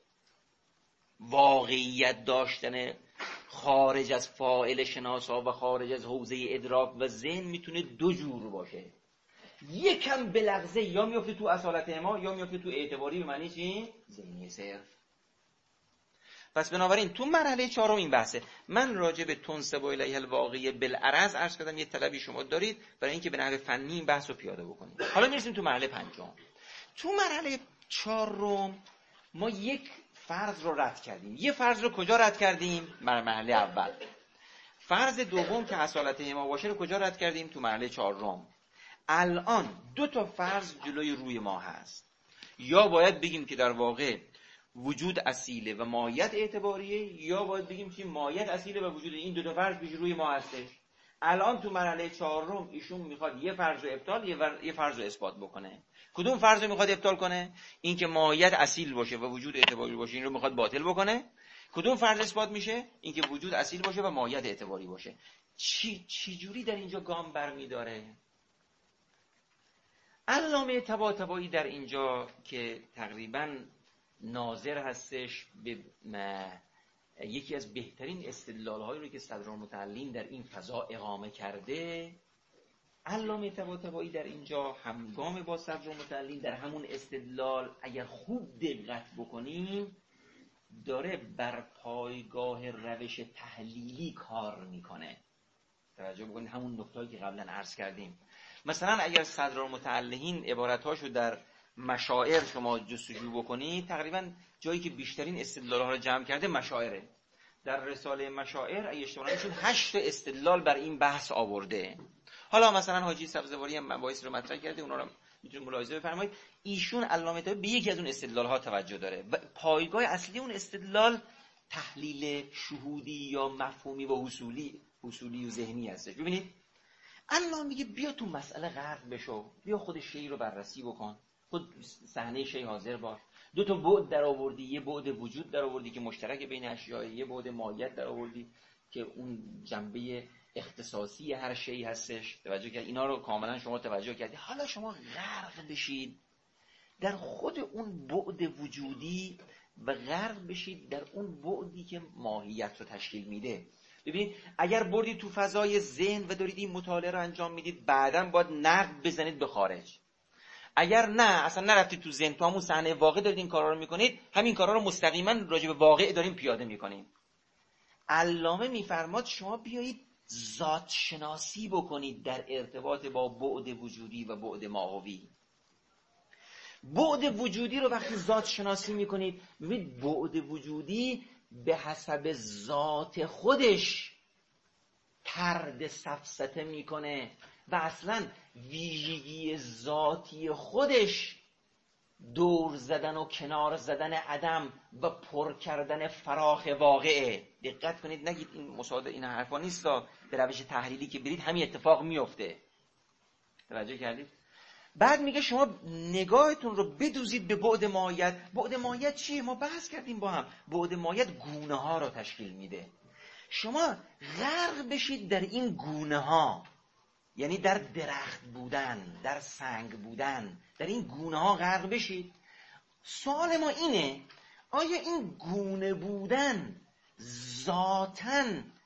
واقعیت داشتن خارج از فاعل شناسا و خارج از حوزه ادراک و ذهن میتونه دو جور باشه. یکم به لحظه یا میفته تو اصالت ما یا میفته تو اعتباری، به معنی چی؟ ذهنی صرف. پس بنابراین تو مرحله چهارم این بحثه. من راجع به تنسب الیه الواقعی بالعرض عرض کردم یه طلبی شما دارید برای اینکه به نحو فنی این بحث رو پیاده بکنید. حالا میرسیم تو مرحله پنجم. تو مرحله چهارم ما یک فرض رو رد کردیم. یه فرض رو کجا رد کردیم؟ مرحله اول. فرض دوم که اصالت ما باشه رو کجا رد کردیم؟ تو مرحله چهارم. الان دو تا فرض جلوی روی ما هست. یا باید بگیم که در واقع وجود اصیله و ماهیت اعتباریه، یا باید بگیم که ماهیت اصیله و وجود. این دو تا فرض پیش روی ما هستش. الان تو مرحله چهارم ایشون میخواد یه فرض رو ابطال، یه فرض رو اثبات بکنه. کدوم فرض رو میخواد ابطال کنه؟ این که ماهیت اصیل باشه و وجود اعتباری باشه، این رو میخواد باطل بکنه. کدوم فرض اثبات میشه؟ این که وجود اصیل باشه و ماهیت اعتباری باشه. چی چی جوری در اینجا گام برمیداره؟ علامه طباطبایی در اینجا که تقریباً ناظر هستش به یکی از بهترین استدلال‌هایی رو که صدرالمتعلین در این فضا اقامه کرده، علامه طباطبایی در اینجا همگام با صدرالمتعلین در همون استدلال اگر خوب دقت بکنیم داره بر پایگاه روش تحلیلی کار میکنه. توجه بکنید همون نکته‌ای که قبلا عرض کردیم. مثلا اگر صدرالمتعلین عبارتاشو در مشاعر شما جستجو بکنید، تقریبا جایی که بیشترین استدلال‌ها رو جمع کرده مشاعره. در رساله مشاعر اگه اشتباه نکنم هشت استدلال بر این بحث آورده. حالا مثلا حاجی سبزواری هم مباحث رو مطرح کرده، اونا رو میتونید ملاحظه بفرمایید. ایشون علامه طباطبایی به یکی از اون استدلال‌ها توجه داره و پایگاه اصلی اون استدلال تحلیل شهودی یا مفهومی و حصولی حصولی و ذهنی هستش. ببینید الله میگه بیا تو مسئله غرق بشو، بیا خود شی رو بررسی بکن، خود صحنه شی حاضر باش. دو تا بعد در آوردی، یه بعد وجود در آوردی که مشترک بین اشیاء، یه بعد ماهیت در آوردی که اون جنبه اختصاصی هر شی هستش. توجه کرد اینا رو کاملا شما توجه کردی. حالا شما غرق بشید در خود اون بعد وجودی و غرق بشید در اون بعدی که ماهیت رو تشکیل میده. ببینید اگر بردید تو فضای ذهن و دارید این مطالعه رو انجام میدید، بعداً باید نقد بزنید به خارج. اگر نه اصلا نرفتی تو ذهن، تو همون صحنه واقع دارید این کارا رو میکنید، همین کارا رو مستقیما راجع به واقع داریم پیاده میکنیم. علامه میفرماد شما بیایید ذات شناسی بکنید در ارتباط با بعد وجودی و بعد ماهوی. بعد وجودی رو وقتی ذات شناسی میکنید، ببینید بعد وجودی به حسب ذات خودش طرد سفسطه میکنه و اصلا ویژگی ذاتی خودش دور زدن و کنار زدن عدم و پر کردن فراخ واقعه. دقت کنید، نگید این مصادره این حرفا نیست، به روش تحلیلی که برید همین اتفاق میفته. توجه کردید؟ بعد میگه شما نگاهتون رو بدوزید به بعد ماهیت. بعد ماهیت چیه؟ ما بحث کردیم با هم. بعد ماهیت گونه ها رو تشکیل میده. شما غرق بشید در این گونه ها، یعنی در درخت بودن، در سنگ بودن، در این گونه ها غرق بشید. سوال ما اینه آیا این گونه بودن ذاتاً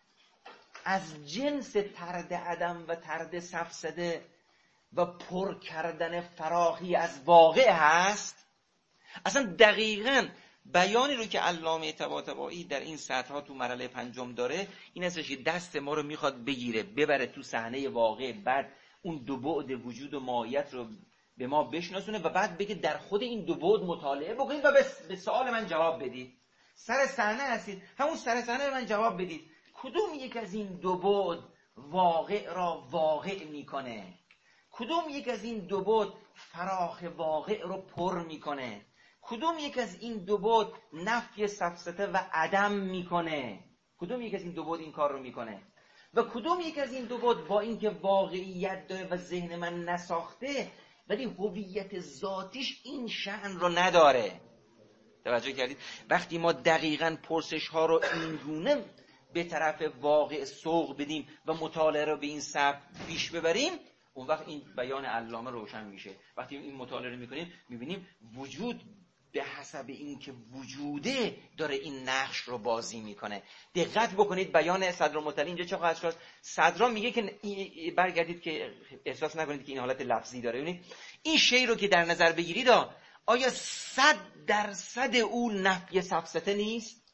از جنس طرد عدم و طرد سفسده و پر کردن فراخی از واقع هست؟ اصلا دقیقاً بیانی رو که علامه طباطبایی در این سطرها تو مرحله پنجم داره این هستش که دست ما رو میخواد بگیره ببره تو صحنه واقع، بعد اون دو بعد وجود و ماهیت رو به ما بشناسونه و بعد بگه در خود این دو بعد مطالعه بکنید و به سوال من جواب بدید. سر صحنه هستید، همون سر صحنه من جواب بدید کدوم یک از این دو بعد واقع را واقع میکنه؟ کدوم یک از این دو بعد فراخ واقع رو پر میکنه؟ کدوم یک از این دو بعد نفی سفسطه و عدم میکنه؟ کدوم یک از این دو بعد این کار رو میکنه؟ و کدوم یک از این دو بعد با اینکه واقعیت داره و ذهن من نساخته ولی هویت ذاتیش این شأن رو نداره؟ توجه کردید؟ وقتی ما دقیقاً پرسش ها رو اینگونه به طرف واقع سوق بدیم و مطالعه رو به این سبک پیش ببریم، اون وقت این بیان علامه روشن میشه. وقتی این مطالعه رو میکنیم میبینیم وجود به حسب اینکه وجوده داره این نقش رو بازی میکنه. دقت بکنید بیان صدرالمطلع اینجا چقدر شد. صدرا میگه که برگردید که احساس نکنید که این حالت لفظی داره. ببینید این شی رو که در نظر بگیرید آیا صد درصد او نفی سفسطه نیست؟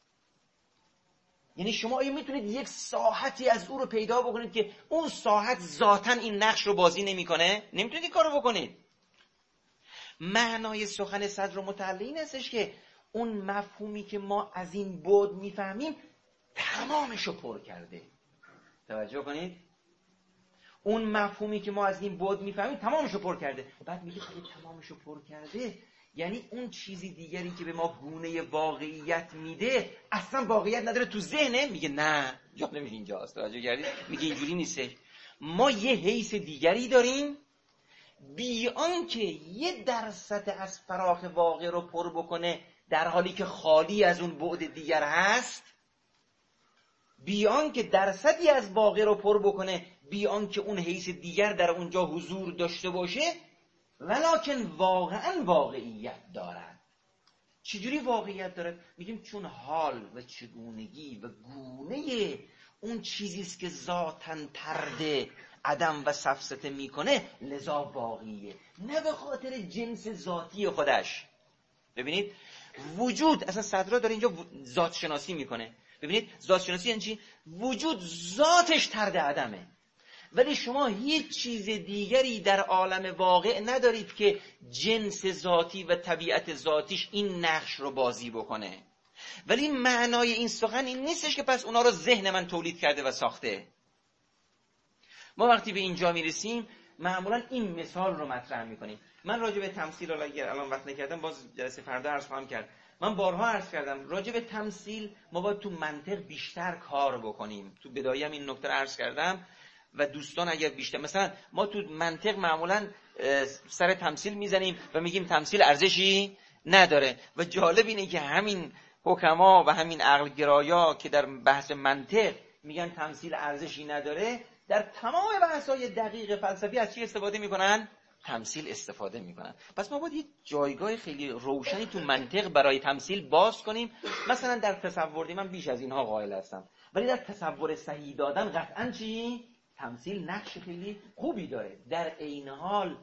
یعنی شما آیا میتونید یک ساحتی از او رو پیدا بکنید که اون ساحت ذاتاً این نقش رو بازی نمیکنه؟ نمیتونید این کارو بکنید. معنای سخن صدرالمطلع این هستش که اون مفهومی که ما از این بعد میفهمیم تمامش رو پر کرده. توجه کنید، اون مفهومی که ما از این بعد میفهمیم تمامش رو پر کرده. بعد میگه خیلی تمامش رو پر کرده یعنی اون چیزی دیگری که به ما گونه واقعیت میده اصلا واقعیت نداره، تو ذهنه. میگه نه، جا نمیشه اینجاست. توجه کردید؟ میگه اینجوری نیستش. ما یه حیث دیگری داریم بی آنکه یه درصد از فراخ واقع رو پر بکنه، در حالی که خالی از اون بعد دیگر هست، بی آنکه درصدی از واقع رو پر بکنه، بی آنکه اون حیث دیگر در اونجا حضور داشته باشه، ولکن واقعا واقعیت دارد. چجوری واقعیت دارد؟ میگیم چون حال و چگونگی و گونه اون چیزیست که ذاتاً طرد عدم و سفسطه میکنه، لذا واقعیه، نه به خاطر جنس ذاتی خودش. ببینید وجود، اصلا صدرا داره اینجا ذات شناسی میکنه. ببینید ذات شناسی یعنی چی؟ وجود ذاتش طرد عدمه، ولی شما هیچ چیز دیگری در عالم واقع ندارید که جنس ذاتی و طبیعت ذاتیش این نقش رو بازی بکنه. ولی معنای این سخن این نیستش که پس اونا رو ذهن من تولید کرده و ساخته. ما وقتی به اینجا میرسیم معمولا این مثال رو مطرح میکنیم. من راجع به تمثیل اگر الان وقت نکردم باز جلسه فردا عرض خواهم کرد. من بارها عرض کردم راجع به تمثیل ما باید تو منطق بیشتر کار بکنیم. تو بدایه هم این نکته رو عرض کردم و دوستان اگر بیشتر، مثلا ما تو منطق معمولا سر تمثیل میزنیم و میگیم تمثیل ارزشی نداره و جالب اینه که همین حکما و همین عقل گرایا که در بحث منطق میگن تمثیل ارزشی نداره، در تمام بحث‌های دقیق فلسفی از چی استفاده میکنن؟ تمثیل استفاده میکنن. پس ما باید یک جایگاه خیلی روشنی تو منطق برای تمثیل باز کنیم. مثلا در تصور من بیش از اینها قائل هستم، ولی در تصور صحیح دادن قطعاً چی؟ تمثیل نقش خیلی خوبی داره. در عین حال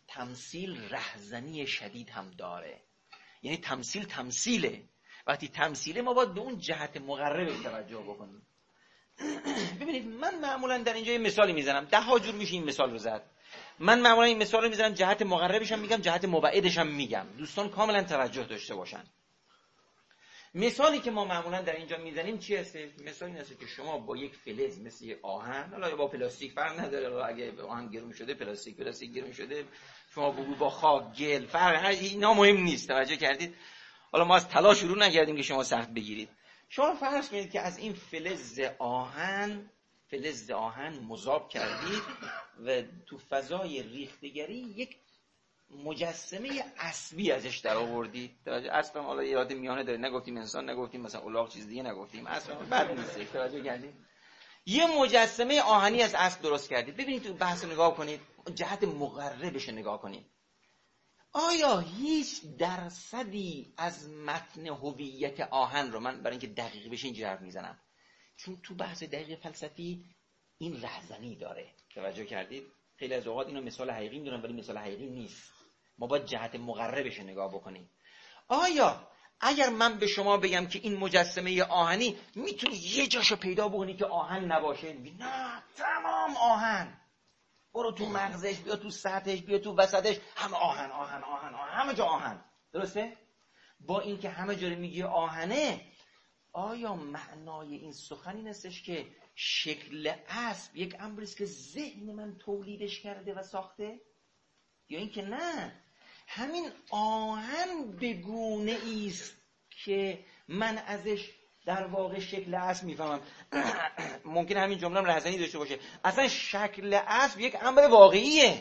تمثیل رهزنی شدید هم داره. یعنی تمثیل تمثیله. وقتی تمثیله ما باید به اون جهت مقرب توجه بکنیم. ببینید من معمولا در اینجا یه مثالی میزنم، ده ها جور میشه این مثال رو زد. من معمولا این مثال رو میزنم، جهت مقربش هم میگم، جهت مبعدش هم میگم، دوستان کاملا توجه داشته باشن. مثالی که ما معمولا در اینجا میزنیم چی هست؟ مثال این هست که شما با یک فلز مثل آهن، حالا با پلاستیک فرق نداره، اگه آهن گرم شده پلاستیک، پلاستیک گرم شده شما بگو با خاک، گل، فرق اینا مهم نیست. توجه کردید؟ حالا ما از طلا شروع نکردیم که شما سخت بگیرید. شما فرض کنید که از این فلز آهن فلز آهن مذاب کردید و تو فضای ریختگری یک مجسمه اسبی ازش در آوردید. توجه اصلا حالا یاد میانه داره، نگفتیم انسان، نگفتیم مثلا الاغ، چیز دیگه نگفتیم، اصلا بد نیست. توجه کردید؟ یه مجسمه آهنی از اسب درست کردید. ببینید تو بحث نگاه کنید، جهت مقربش نگاه کنید. آیا هیچ درصدی از متن هویت آهن رو، من برای اینکه دقیق بشه اینجوری حرف میزنم چون تو بحث دقیق فلسفی این رهزنی داره. توجه کردید؟ خیلی از اوقات اینو مثال حقیقی میدونن ولی مثال حقیقی نیست. ما باید جهت مقربش نگاه بکنیم. آیا اگر من به شما بگم که این مجسمه آهنی میتونی یه جاشو پیدا بکنی که آهن نباشه؟ نه، تمام آهن. برو تو مغزش، بیا تو سطحش، بیا تو وسطش، همه آهن آهن آهن آهن، همه جا آهن. درسته؟ با اینکه همه جا میگی آهنه، آیا معنای این سخن این استش که شکل اسب یک امری است که ذهن من تولیدش کرده و ساخته؟ یا اینکه نه، همین آهن بگونه ایست که من ازش در واقع شکل اسب میفهمم. ممکن همین جمله هم رهزنی داشته باشه. اصلا شکل اسب یک امر واقعیه،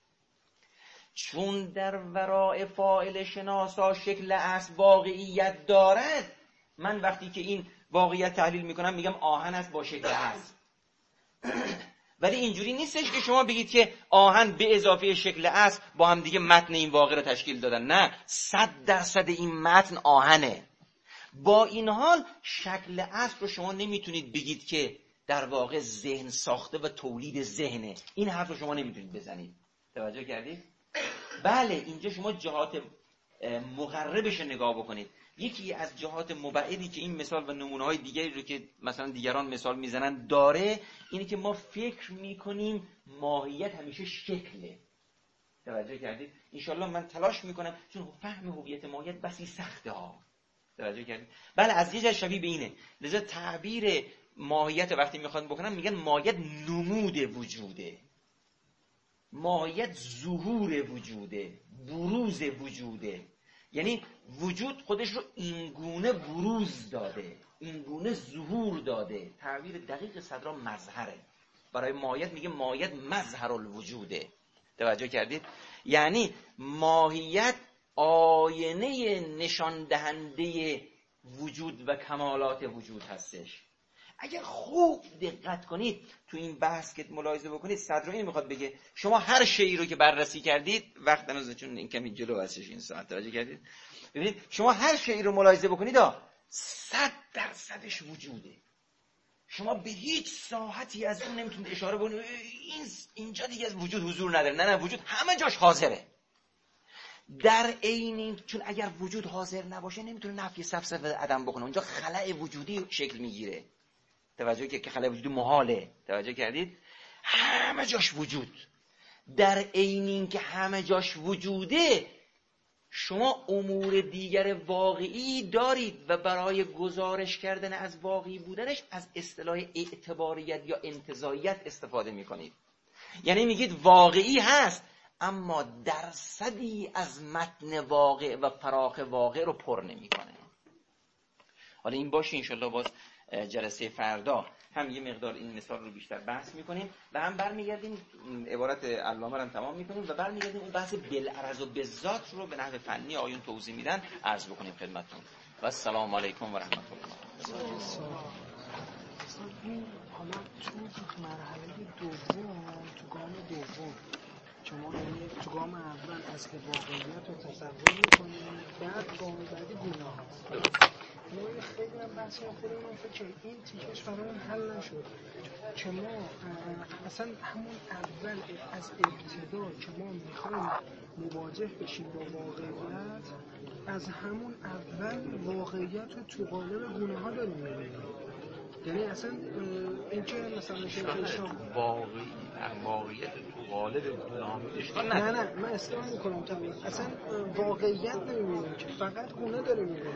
چون در ورای فاعل شناسا شکل اسب واقعیت دارد. من وقتی که این واقعیت تحلیل میکنم میگم آهن است با شکل اسب. ولی اینجوری نیستش که شما بگید که آهن به اضافه شکل اسب با هم دیگه متن این واقعه رو تشکیل دادن. نه، صد درصد این متن آهنه. با این حال شکل اسب رو شما نمیتونید بگید که در واقع ذهن ساخته و تولید ذهنه. این حرف رو شما نمیتونید بزنید. توجه کردید؟ بله، اینجا شما جهات مقربش نگاه بکنید. یکی از جهات مبعدی که این مثال و نمونه‌های دیگری رو که مثلا دیگران مثال میزنن داره، اینه که ما فکر میکنیم ماهیت همیشه شکله. توجه کردید؟ انشالله من تلاش میکنم، چون فهم هویت ماهیت بسی سخته ها. توجه کردید؟ بله، از یه جای شبیه به اینه. لذا تعبیر ماهیت وقتی میخوان بکنن میگن ماهیت نمود وجوده، ماهیت ظهور وجوده، بروز وجوده. یعنی وجود خودش رو اینگونه بروز داده، اینگونه ظهور داده. تعبیر دقیق صدرا مظهره. برای ماهیت میگه ماهیت مظهر الوجوده. توجه کردید؟ یعنی ماهیت آینه نشان دهنده وجود و کمالات وجود هستش. اگر خوب دقت کنید تو این بحث که ملاحظه بکنید، صدر این میخواد بگه شما هر شیئی رو که بررسی کردید، وقت هنوز چون این کمی جلو هستش این ساعت، توجه کردید؟ ببینید شما هر شیئی رو ملاحظه بکنید ها، صد درصدش وجوده. شما به هیچ ساحتی از اون نمیتونید اشاره بکنید این اینجا دیگه از وجود حضور نداره. نه نه، وجود همه جاش حاضره. در عین، چون اگر وجود حاضر نباشه نمیتونه نفی سفسفه عدم بکنه، اونجا خلأ وجودی شکل میگیره. توجه که که خلأ وجودی محاله. توجه کردید؟ همه جاش وجود. در عین این که همه جاش وجوده، شما امور دیگر واقعی دارید و برای گزارش کردن از واقعی بودنش از اصطلاح اعتباریت یا انتزاعیت استفاده میکنید. یعنی میگید واقعی هست اما درصدی از متن واقع و فراخ واقع رو پر نمیکنه. حالا این باشه، انشالله باز جلسه فردا هم یه مقدار این مثال رو بیشتر بحث میکنیم و هم برمیگردیم عبارت علامه رو هم تمام میکنیم و برمیگردیم اون بحث بالعرض و بالذات رو به نحو فنی آیون توضیح میدن عرض بکنیم خدمتتون. و السلام علیکم و رحمت الله. حالا تو مرحله دوم، تو گام دوم شما یعنی تو گام اول اصل واقعیت رو تصور میکنید، بعد گام بعدی گناه هست. ما خیلی هم بحث خودمون فکر این تیکش برای حل نشد که ما اصلا همون اول از ابتدا که ما میخوایم مواجه بشیم با واقعیت، از همون اول واقعیت رو تو قالب گونه ها داریم میبینیم. یعنی اصلا این که مثلا شما واقعی واقعیت تو قالب گونه ها اشکال نه نه من اصلا میکنم تمام اصلا واقعیت نمیبینیم که فقط گونه داریم میبینیم.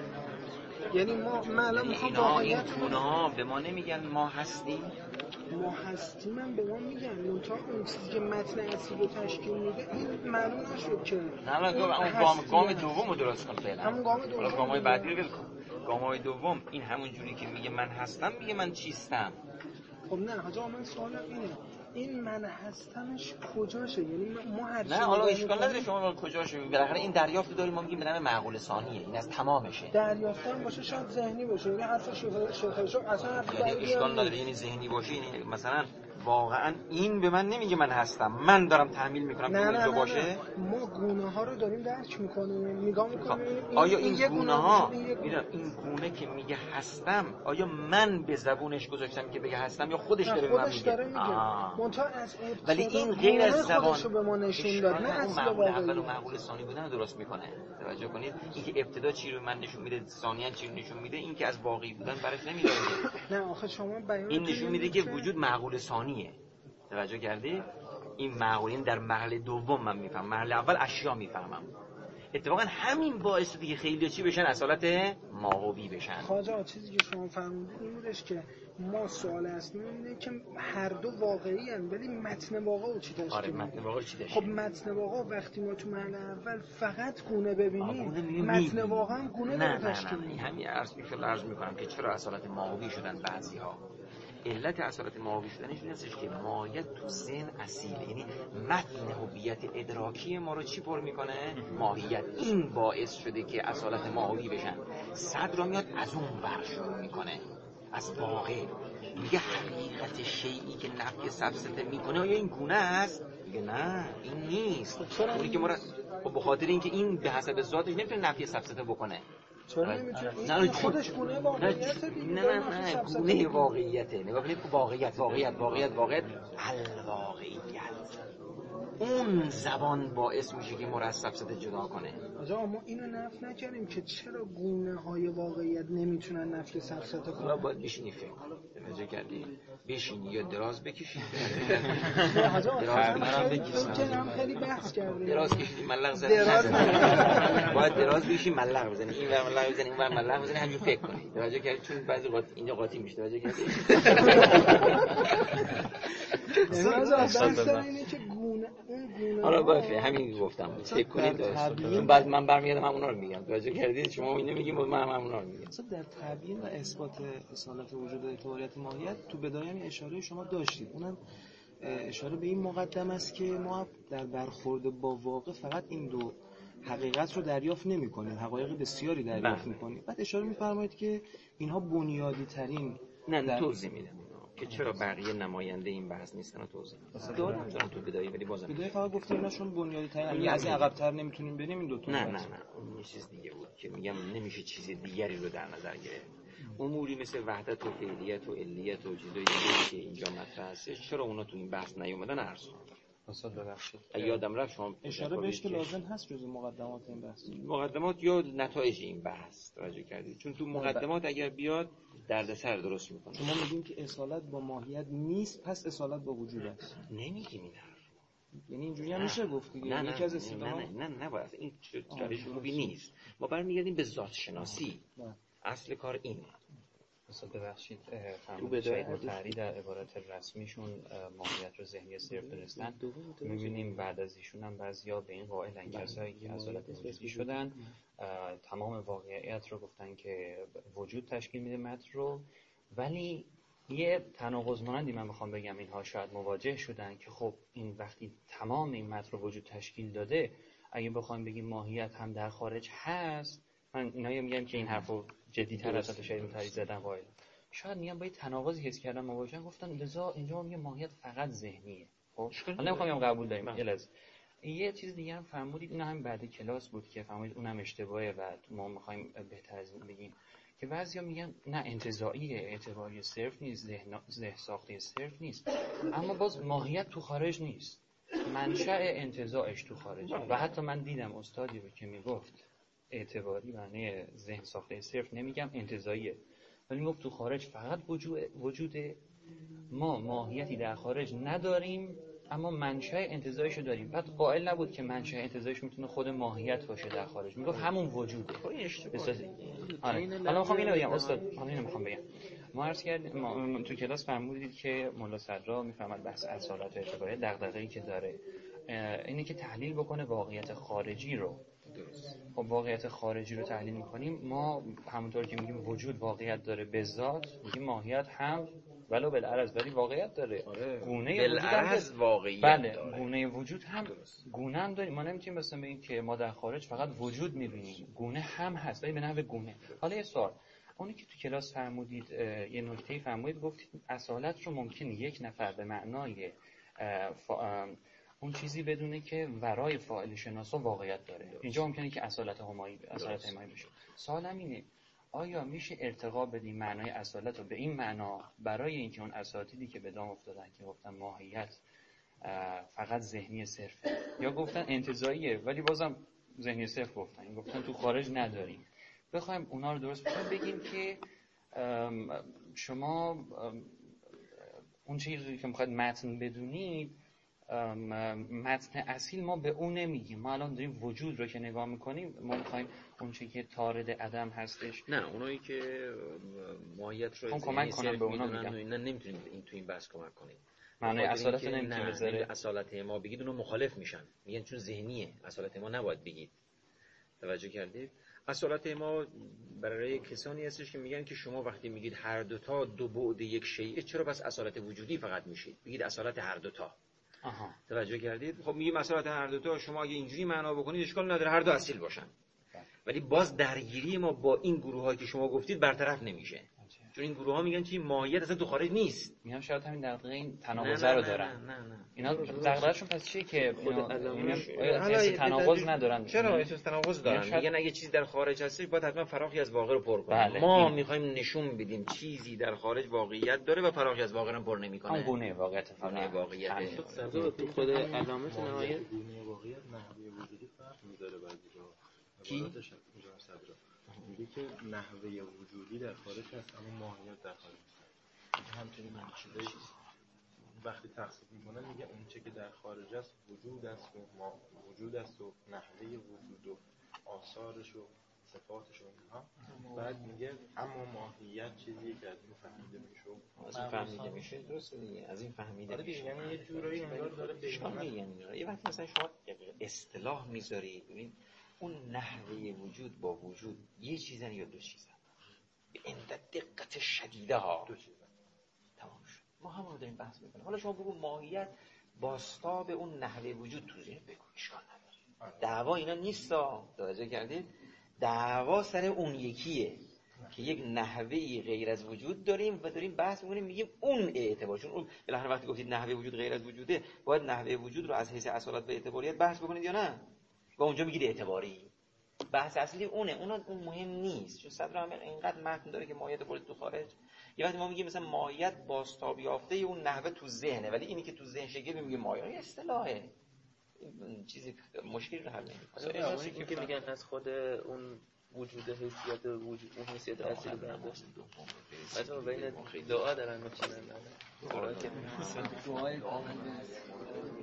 یعنی ما من الان میخوام واقعیت این گونه ها به ما نمیگن ما هستیم، ما هستیم هم به ما میگن منتها اون چیزی که متن اصلی رو تشکیل میده این معلوم نشد که نه نه اون گام گام دوم رو درست کن فعلا. همون گام دوم حالا گامای بعدی رو ول کن. گامای دوم این همون جوری که میگه من هستم میگه من چیستم. خب نه حاجا من سوالم اینه این من هستمش کجاشه؟ یعنی ما هر نه حالا اشکال نداره شما کجاشه، بالاخره این دریافت داریم ما میگیم به نام معقول ثانیه، این از تمامشه. دریافت هم باشه شاید ذهنی باشه، یعنی حرف شیخ اصلا حرف یعنی اشکال نداره یعنی ذهنی باشه، یعنی مثلا واقعا این به من نمیگه من هستم، من دارم تحمیل میکنم که اونجا باشه. نه. ما گونه ها رو داریم درک میکنیم، نگاه میکنیم خب. آیا این, این گونه ها میدونم این گونه که میگه هستم آیا من به زبونش گذاشتم که بگه هستم یا خودش داره به من میگه؟ داره میگه. منتها از ولی این غیر از زبان به ما نشون داد، نه اصل معقول اول و معقول ثانی بودن رو درست میکنه. توجه کنید اینکه ابتدا چی رو من نشون میده ثانیاً چی رو نشون میده، این که از واقعی بودن برش نمیاد. نه آخه شما بیان این نشون میده که وجود معقول ثانیه. توجه کردی؟ این معقولین در مرحله دوم من میفهم، مرحله اول اشیا میفهمم. اتفاقا همین باعث دیگه خیلی چی بشن اصالت ماهوی بشن. خواجه چیزی که شما فرمودید این بودش که ما سوال اصلی اینه که هر دو واقعی ان ولی متن واقع رو چی تشکیل آره متن واقع چی تشکیل خب متن واقع وقتی ما تو مرحله اول فقط گونه ببینیم متن واقع هم گونه داره تشکیل میده. میده. همین عرض میکنم عرض میکنم که چرا اصالت ماهوی شدن بعضی‌ها. علت اصالت ماهوی شدنش این هستش که ماهیت تو ذهن اصیله، یعنی متن هویت ادراکی ما رو چی پر میکنه؟ ماهیت. این باعث شده که اصالت ماهوی بشن. صدر رو میاد از اون ور شروع میکنه، از واقع میگه حقیقت شیئی که نفی سبسته میکنه آیا این گونه است؟ میگه نه این نیست. اونی که مرا خب به خاطر اینکه این به حسب ذاتش نمیتونه نفی سبسته بکنه. چرا نمیتونه؟ این خودش گونه واقعیته دیگه. نه نه نه گونه واقعیته. نگاه کنید واقعیت واقعیت واقعیت واقعیت الواقعیت اون زبان باعث میشه که مرصب سده جدا کنه. آجا ما اینو نفی نکردیم که چرا گونه های واقعیت نمیتونن نفی سبسته کنن. حالا باید بشینی فکر کنی. توجه کردی؟ بشینی یا دراز بکشی. دراز بکشی. هم خیلی بحث کردیم. دراز کشیدی ملق زدی. دراز باید دراز بکشی ملق بزنی. این ور ملق بزنی اون ور ملق بزنی همین فکر کنی. توجه کردی؟ چون بعضی وقت اینجا قاطی میشه. توجه کردی؟ حالا باید همین گفتم فکر کنید چون بعد من برمیادم همونا رو میگم. توجه کردید؟ شما اینو میگیم من همونا رو میگم. اصلا در تبیین و اثبات اصالت وجود اعتباریت ماهیت تو بدایه هم اشاره شما داشتید، اونم اشاره به این مقدم است که ما در برخورد با واقع فقط این دو حقیقت رو دریافت نمی‌کنیم، حقایق بسیاری دریافت می‌کنیم. بعد اشاره می‌فرمایید که اینها بنیادی ترین نه توضیح میدم که چرا بقیه نماینده این بحث نیستن و توضیح میدم. دارم میذارم تو بدایه ولی بازم بدایه فقط گفتیم ایناشون بنیادی ترین، از این عقب‌تر نمیتونیم بریم این دو تا. نه نه نه اون یه چیز دیگه بود که میگم نمیشه چیز دیگری رو در نظر گرفت. اموری مثل وحدت و فعلیت و علیت و چیزای دیگه که اینجا مطرح هستش چرا اونا تو این بحث نیومدن عرض کنم. استاد ببخشید یادم رفت شما اشاره بهش که لازم هست جزء مقدمات این بحث. مقدمات یا نتایج این بحث توجه کردید؟ چون تو مقدمات اگر بیاد دردسر درست میکنه. شما میگین که اصالت با ماهیت نیست پس اصالت با وجود است. نمیگیم این حرف. یعنی اینجوری هم میشه گفت دیگه. نه یکی از اصطلاحات نه نه نه نباید این چالش خوبی نیست. ما برمیگردیم به ذات شناسی. اصل کار اینه. اصلا ببخشید فرمودید شهید مطهری در عبارت رسمیشون ماهیت رو ذهنی صرف دونستن. می‌بینیم بعد از ایشون هم بعضیا به این قائلن کسایی که اصالت وجودی شدن تمام واقعیت رو گفتن که وجود تشکیل میده متن رو، ولی یه تناقض مانندی من میخوام بگم اینها شاید مواجه شدن که خب این وقتی تمام این متن رو وجود تشکیل داده اگه بخوایم بگیم ماهیت هم در خارج هست، من اینایی میگم که این حرفو جدی‌تر از تا شاید متحری زدن قائل شاید میگم با این تناقضی حس کردن مواجهن گفتن لذا اینجا میگه ماهیت فقط ذهنیه. خب حالا نمیخوام بگم قبول داریم یه لحظه یه چیز دیگه هم فرمودید، اینا هم بعد کلاس بود که فرمودید اونم اشتباهه و ما میخوایم بهتر از این بگیم که بعضیا میگن نه انتزاعیه، اعتباری صرف نیست، ذهن ساخته صرف نیست، اما باز ماهیت تو خارج نیست، منشأ انتزاعش تو خارجه. و حتی من دیدم استادی رو که میگفت اعتباری معنی ذهن ساخته صرف، نمیگم انتزاعیه، ولی میگفت تو خارج فقط وجود وجود ما ماهیتی در خارج نداریم، اما منشأ انتزاعش رو داریم. بعد قائل نبود که منشأ انتزاعش میتونه خود ماهیت باشه در خارج، میگفت همون وجوده. آره. حالا میخوام اینو بگم استاد، حالا اینو میخوام بگم. ما عرض کردیم، ما تو کلاس فرمودید که ملا صدرا میفهمد بحث اصالت و اعتباریت دغدغه‌ای که داره اینه که تحلیل بکنه واقعیت خارجی رو. درست. خب واقعیت خارجی رو تحلیل میکنیم، ما همونطور که میگیم وجود واقعیت داره به ذات، میگیم ماهیت هم ولو بالعرض ولی واقعیت داره. آره. گونه وجود هم واقعیت بله داره. گونه وجود هم درست. گونه هم داریم. ما نمیتونیم مثلا بگیم که ما در خارج فقط وجود میبینیم، گونه هم هست ولی به نحو گونه. حالا یه سوال، اونی که تو کلاس فرمودید یه نکته فرمودید، گفتید اصالت رو ممکنه یک نفر به معنای فا... اون چیزی بدونه که ورای فاعل شناسا واقعیت داره. درست. اینجا ممکنه که اصالت همایی اصالت همایی بشه. سوالم اینه آیا میشه ارتقا بدیم معنای اصالت رو به این معنا برای اینکه اون اساتیدی که به دام افتادن که گفتن ماهیت فقط ذهنی صرفه یا گفتن انتزاعیه ولی بازم ذهنی صرف گفتن، گفتن تو خارج نداریم، بخوایم اونا رو درست بکنیم بگیم که شما اون چیزی که میخواید متن بدونید متن اصیل ما به اون نمیگیم. ما الان داریم وجود رو که نگاه میکنیم، ما میخوایم اون چیزی که طارد عدم هستش. نه اونایی که ماهیت رو کمک کنن به اونا میگم نه نمیتونیم این تو این بحث کمک کنیم. معنی اصالت رو نمیتونیم بذاره. اصالت ما بگید اونو مخالف میشن، میگن چون ذهنیه اصالت ما نباید بگید. توجه کردید؟ اصالت ما برای کسانی هستش که میگن که شما وقتی میگید هر دوتا دو بعد یک شیء، چرا بس اصالت وجودی فقط میشید؟ بگید اصالت هر دوتا. آها. توجه کردید؟ خب میگیم اصالت هر دوتا، شما اگه اینجوری معنا بکنید اشکال نداره هر دو اصیل باشن. ولی باز درگیری ما با این گروهایی که شما گفتید برطرف نمیشه. چون این گروه ها میگن چی ماهیت اصلا تو خارج نیست. میگم شاید همین دغدغه این تناقض رو دارن. نه نه نه. اینا دغدغه‌شون پس چیه که اینا تناقض ندارن؟ چرا احساس تناقض دارن؟ میگن اگه چیزی در خارج هست باید حتما فراخی از واقع رو پر کنه. بله. ما میخوایم نشون بدیم چیزی در خارج واقعیت داره و فراخی از واقع رو پر نمیکنه. اون گونه واقعیت گونه واقعیت. تو خود علامت نهایت گونه واقعیت نحوه وجودی فرق میذاره بعضی جا. کی؟ میگه که نحوه وجودی در خارج هست اما ماهیت در خارج هست. همچنین منشأ وقتی تقسیم میکنن میگه اون چه که در خارج است وجود است و ما وجود است و نحوه وجود و آثارش و صفاتش و اینها. بعد میگه اما ماهیت چیزیه که از این فهمیده میشه. از این فهمیده میشه درسته دیگه. از این فهمیده آره میشه. یعنی یه جورایی انگار داره اشکال میگن. یه وقتی مثلا شما اصطلاح میذارید ببین اون نحوه وجود با وجود یه چیزن یا دو چیزن؟ به این دقت شدیده ها دو چیزن. تمام شد. ما همون رو داریم بحث میکنیم. حالا شما بگو ماهیت باستا به اون نحوه وجود تو ذهن بگو، اشکال نداره. دعوا اینا نیستا. توجه کردید؟ دعوا سر اون یکیه که یک نحوهی غیر از وجود داریم و داریم بحث میکنیم میگیم اون اعتبار. چون اون بالاخره وقتی گفتید نحوه وجود غیر از وجوده باید نحوه وجود رو از حیث اصالت و اعتباریت بحث بکنید یا نه؟ و اونجا میگید اعتباری. بحث اصلی اونه، اون اون مهم نیست. چون صدر عامل اینقدر متن داره که ماهیت برید تو خارج. یه وقتی ما میگیم مثلا ماهیت بازتاب یافته اون نحوه تو ذهنه، ولی اینی که تو ذهن شکل میگیم ماهیت اصطلاحه. این چیزی مشکلی رو حل نمی‌کنه. این که میگن از خود اون وجود حیثیت وجود اون حیثیت اصلی برداشت. مثلا بین دعا دارن میچینن. دعا که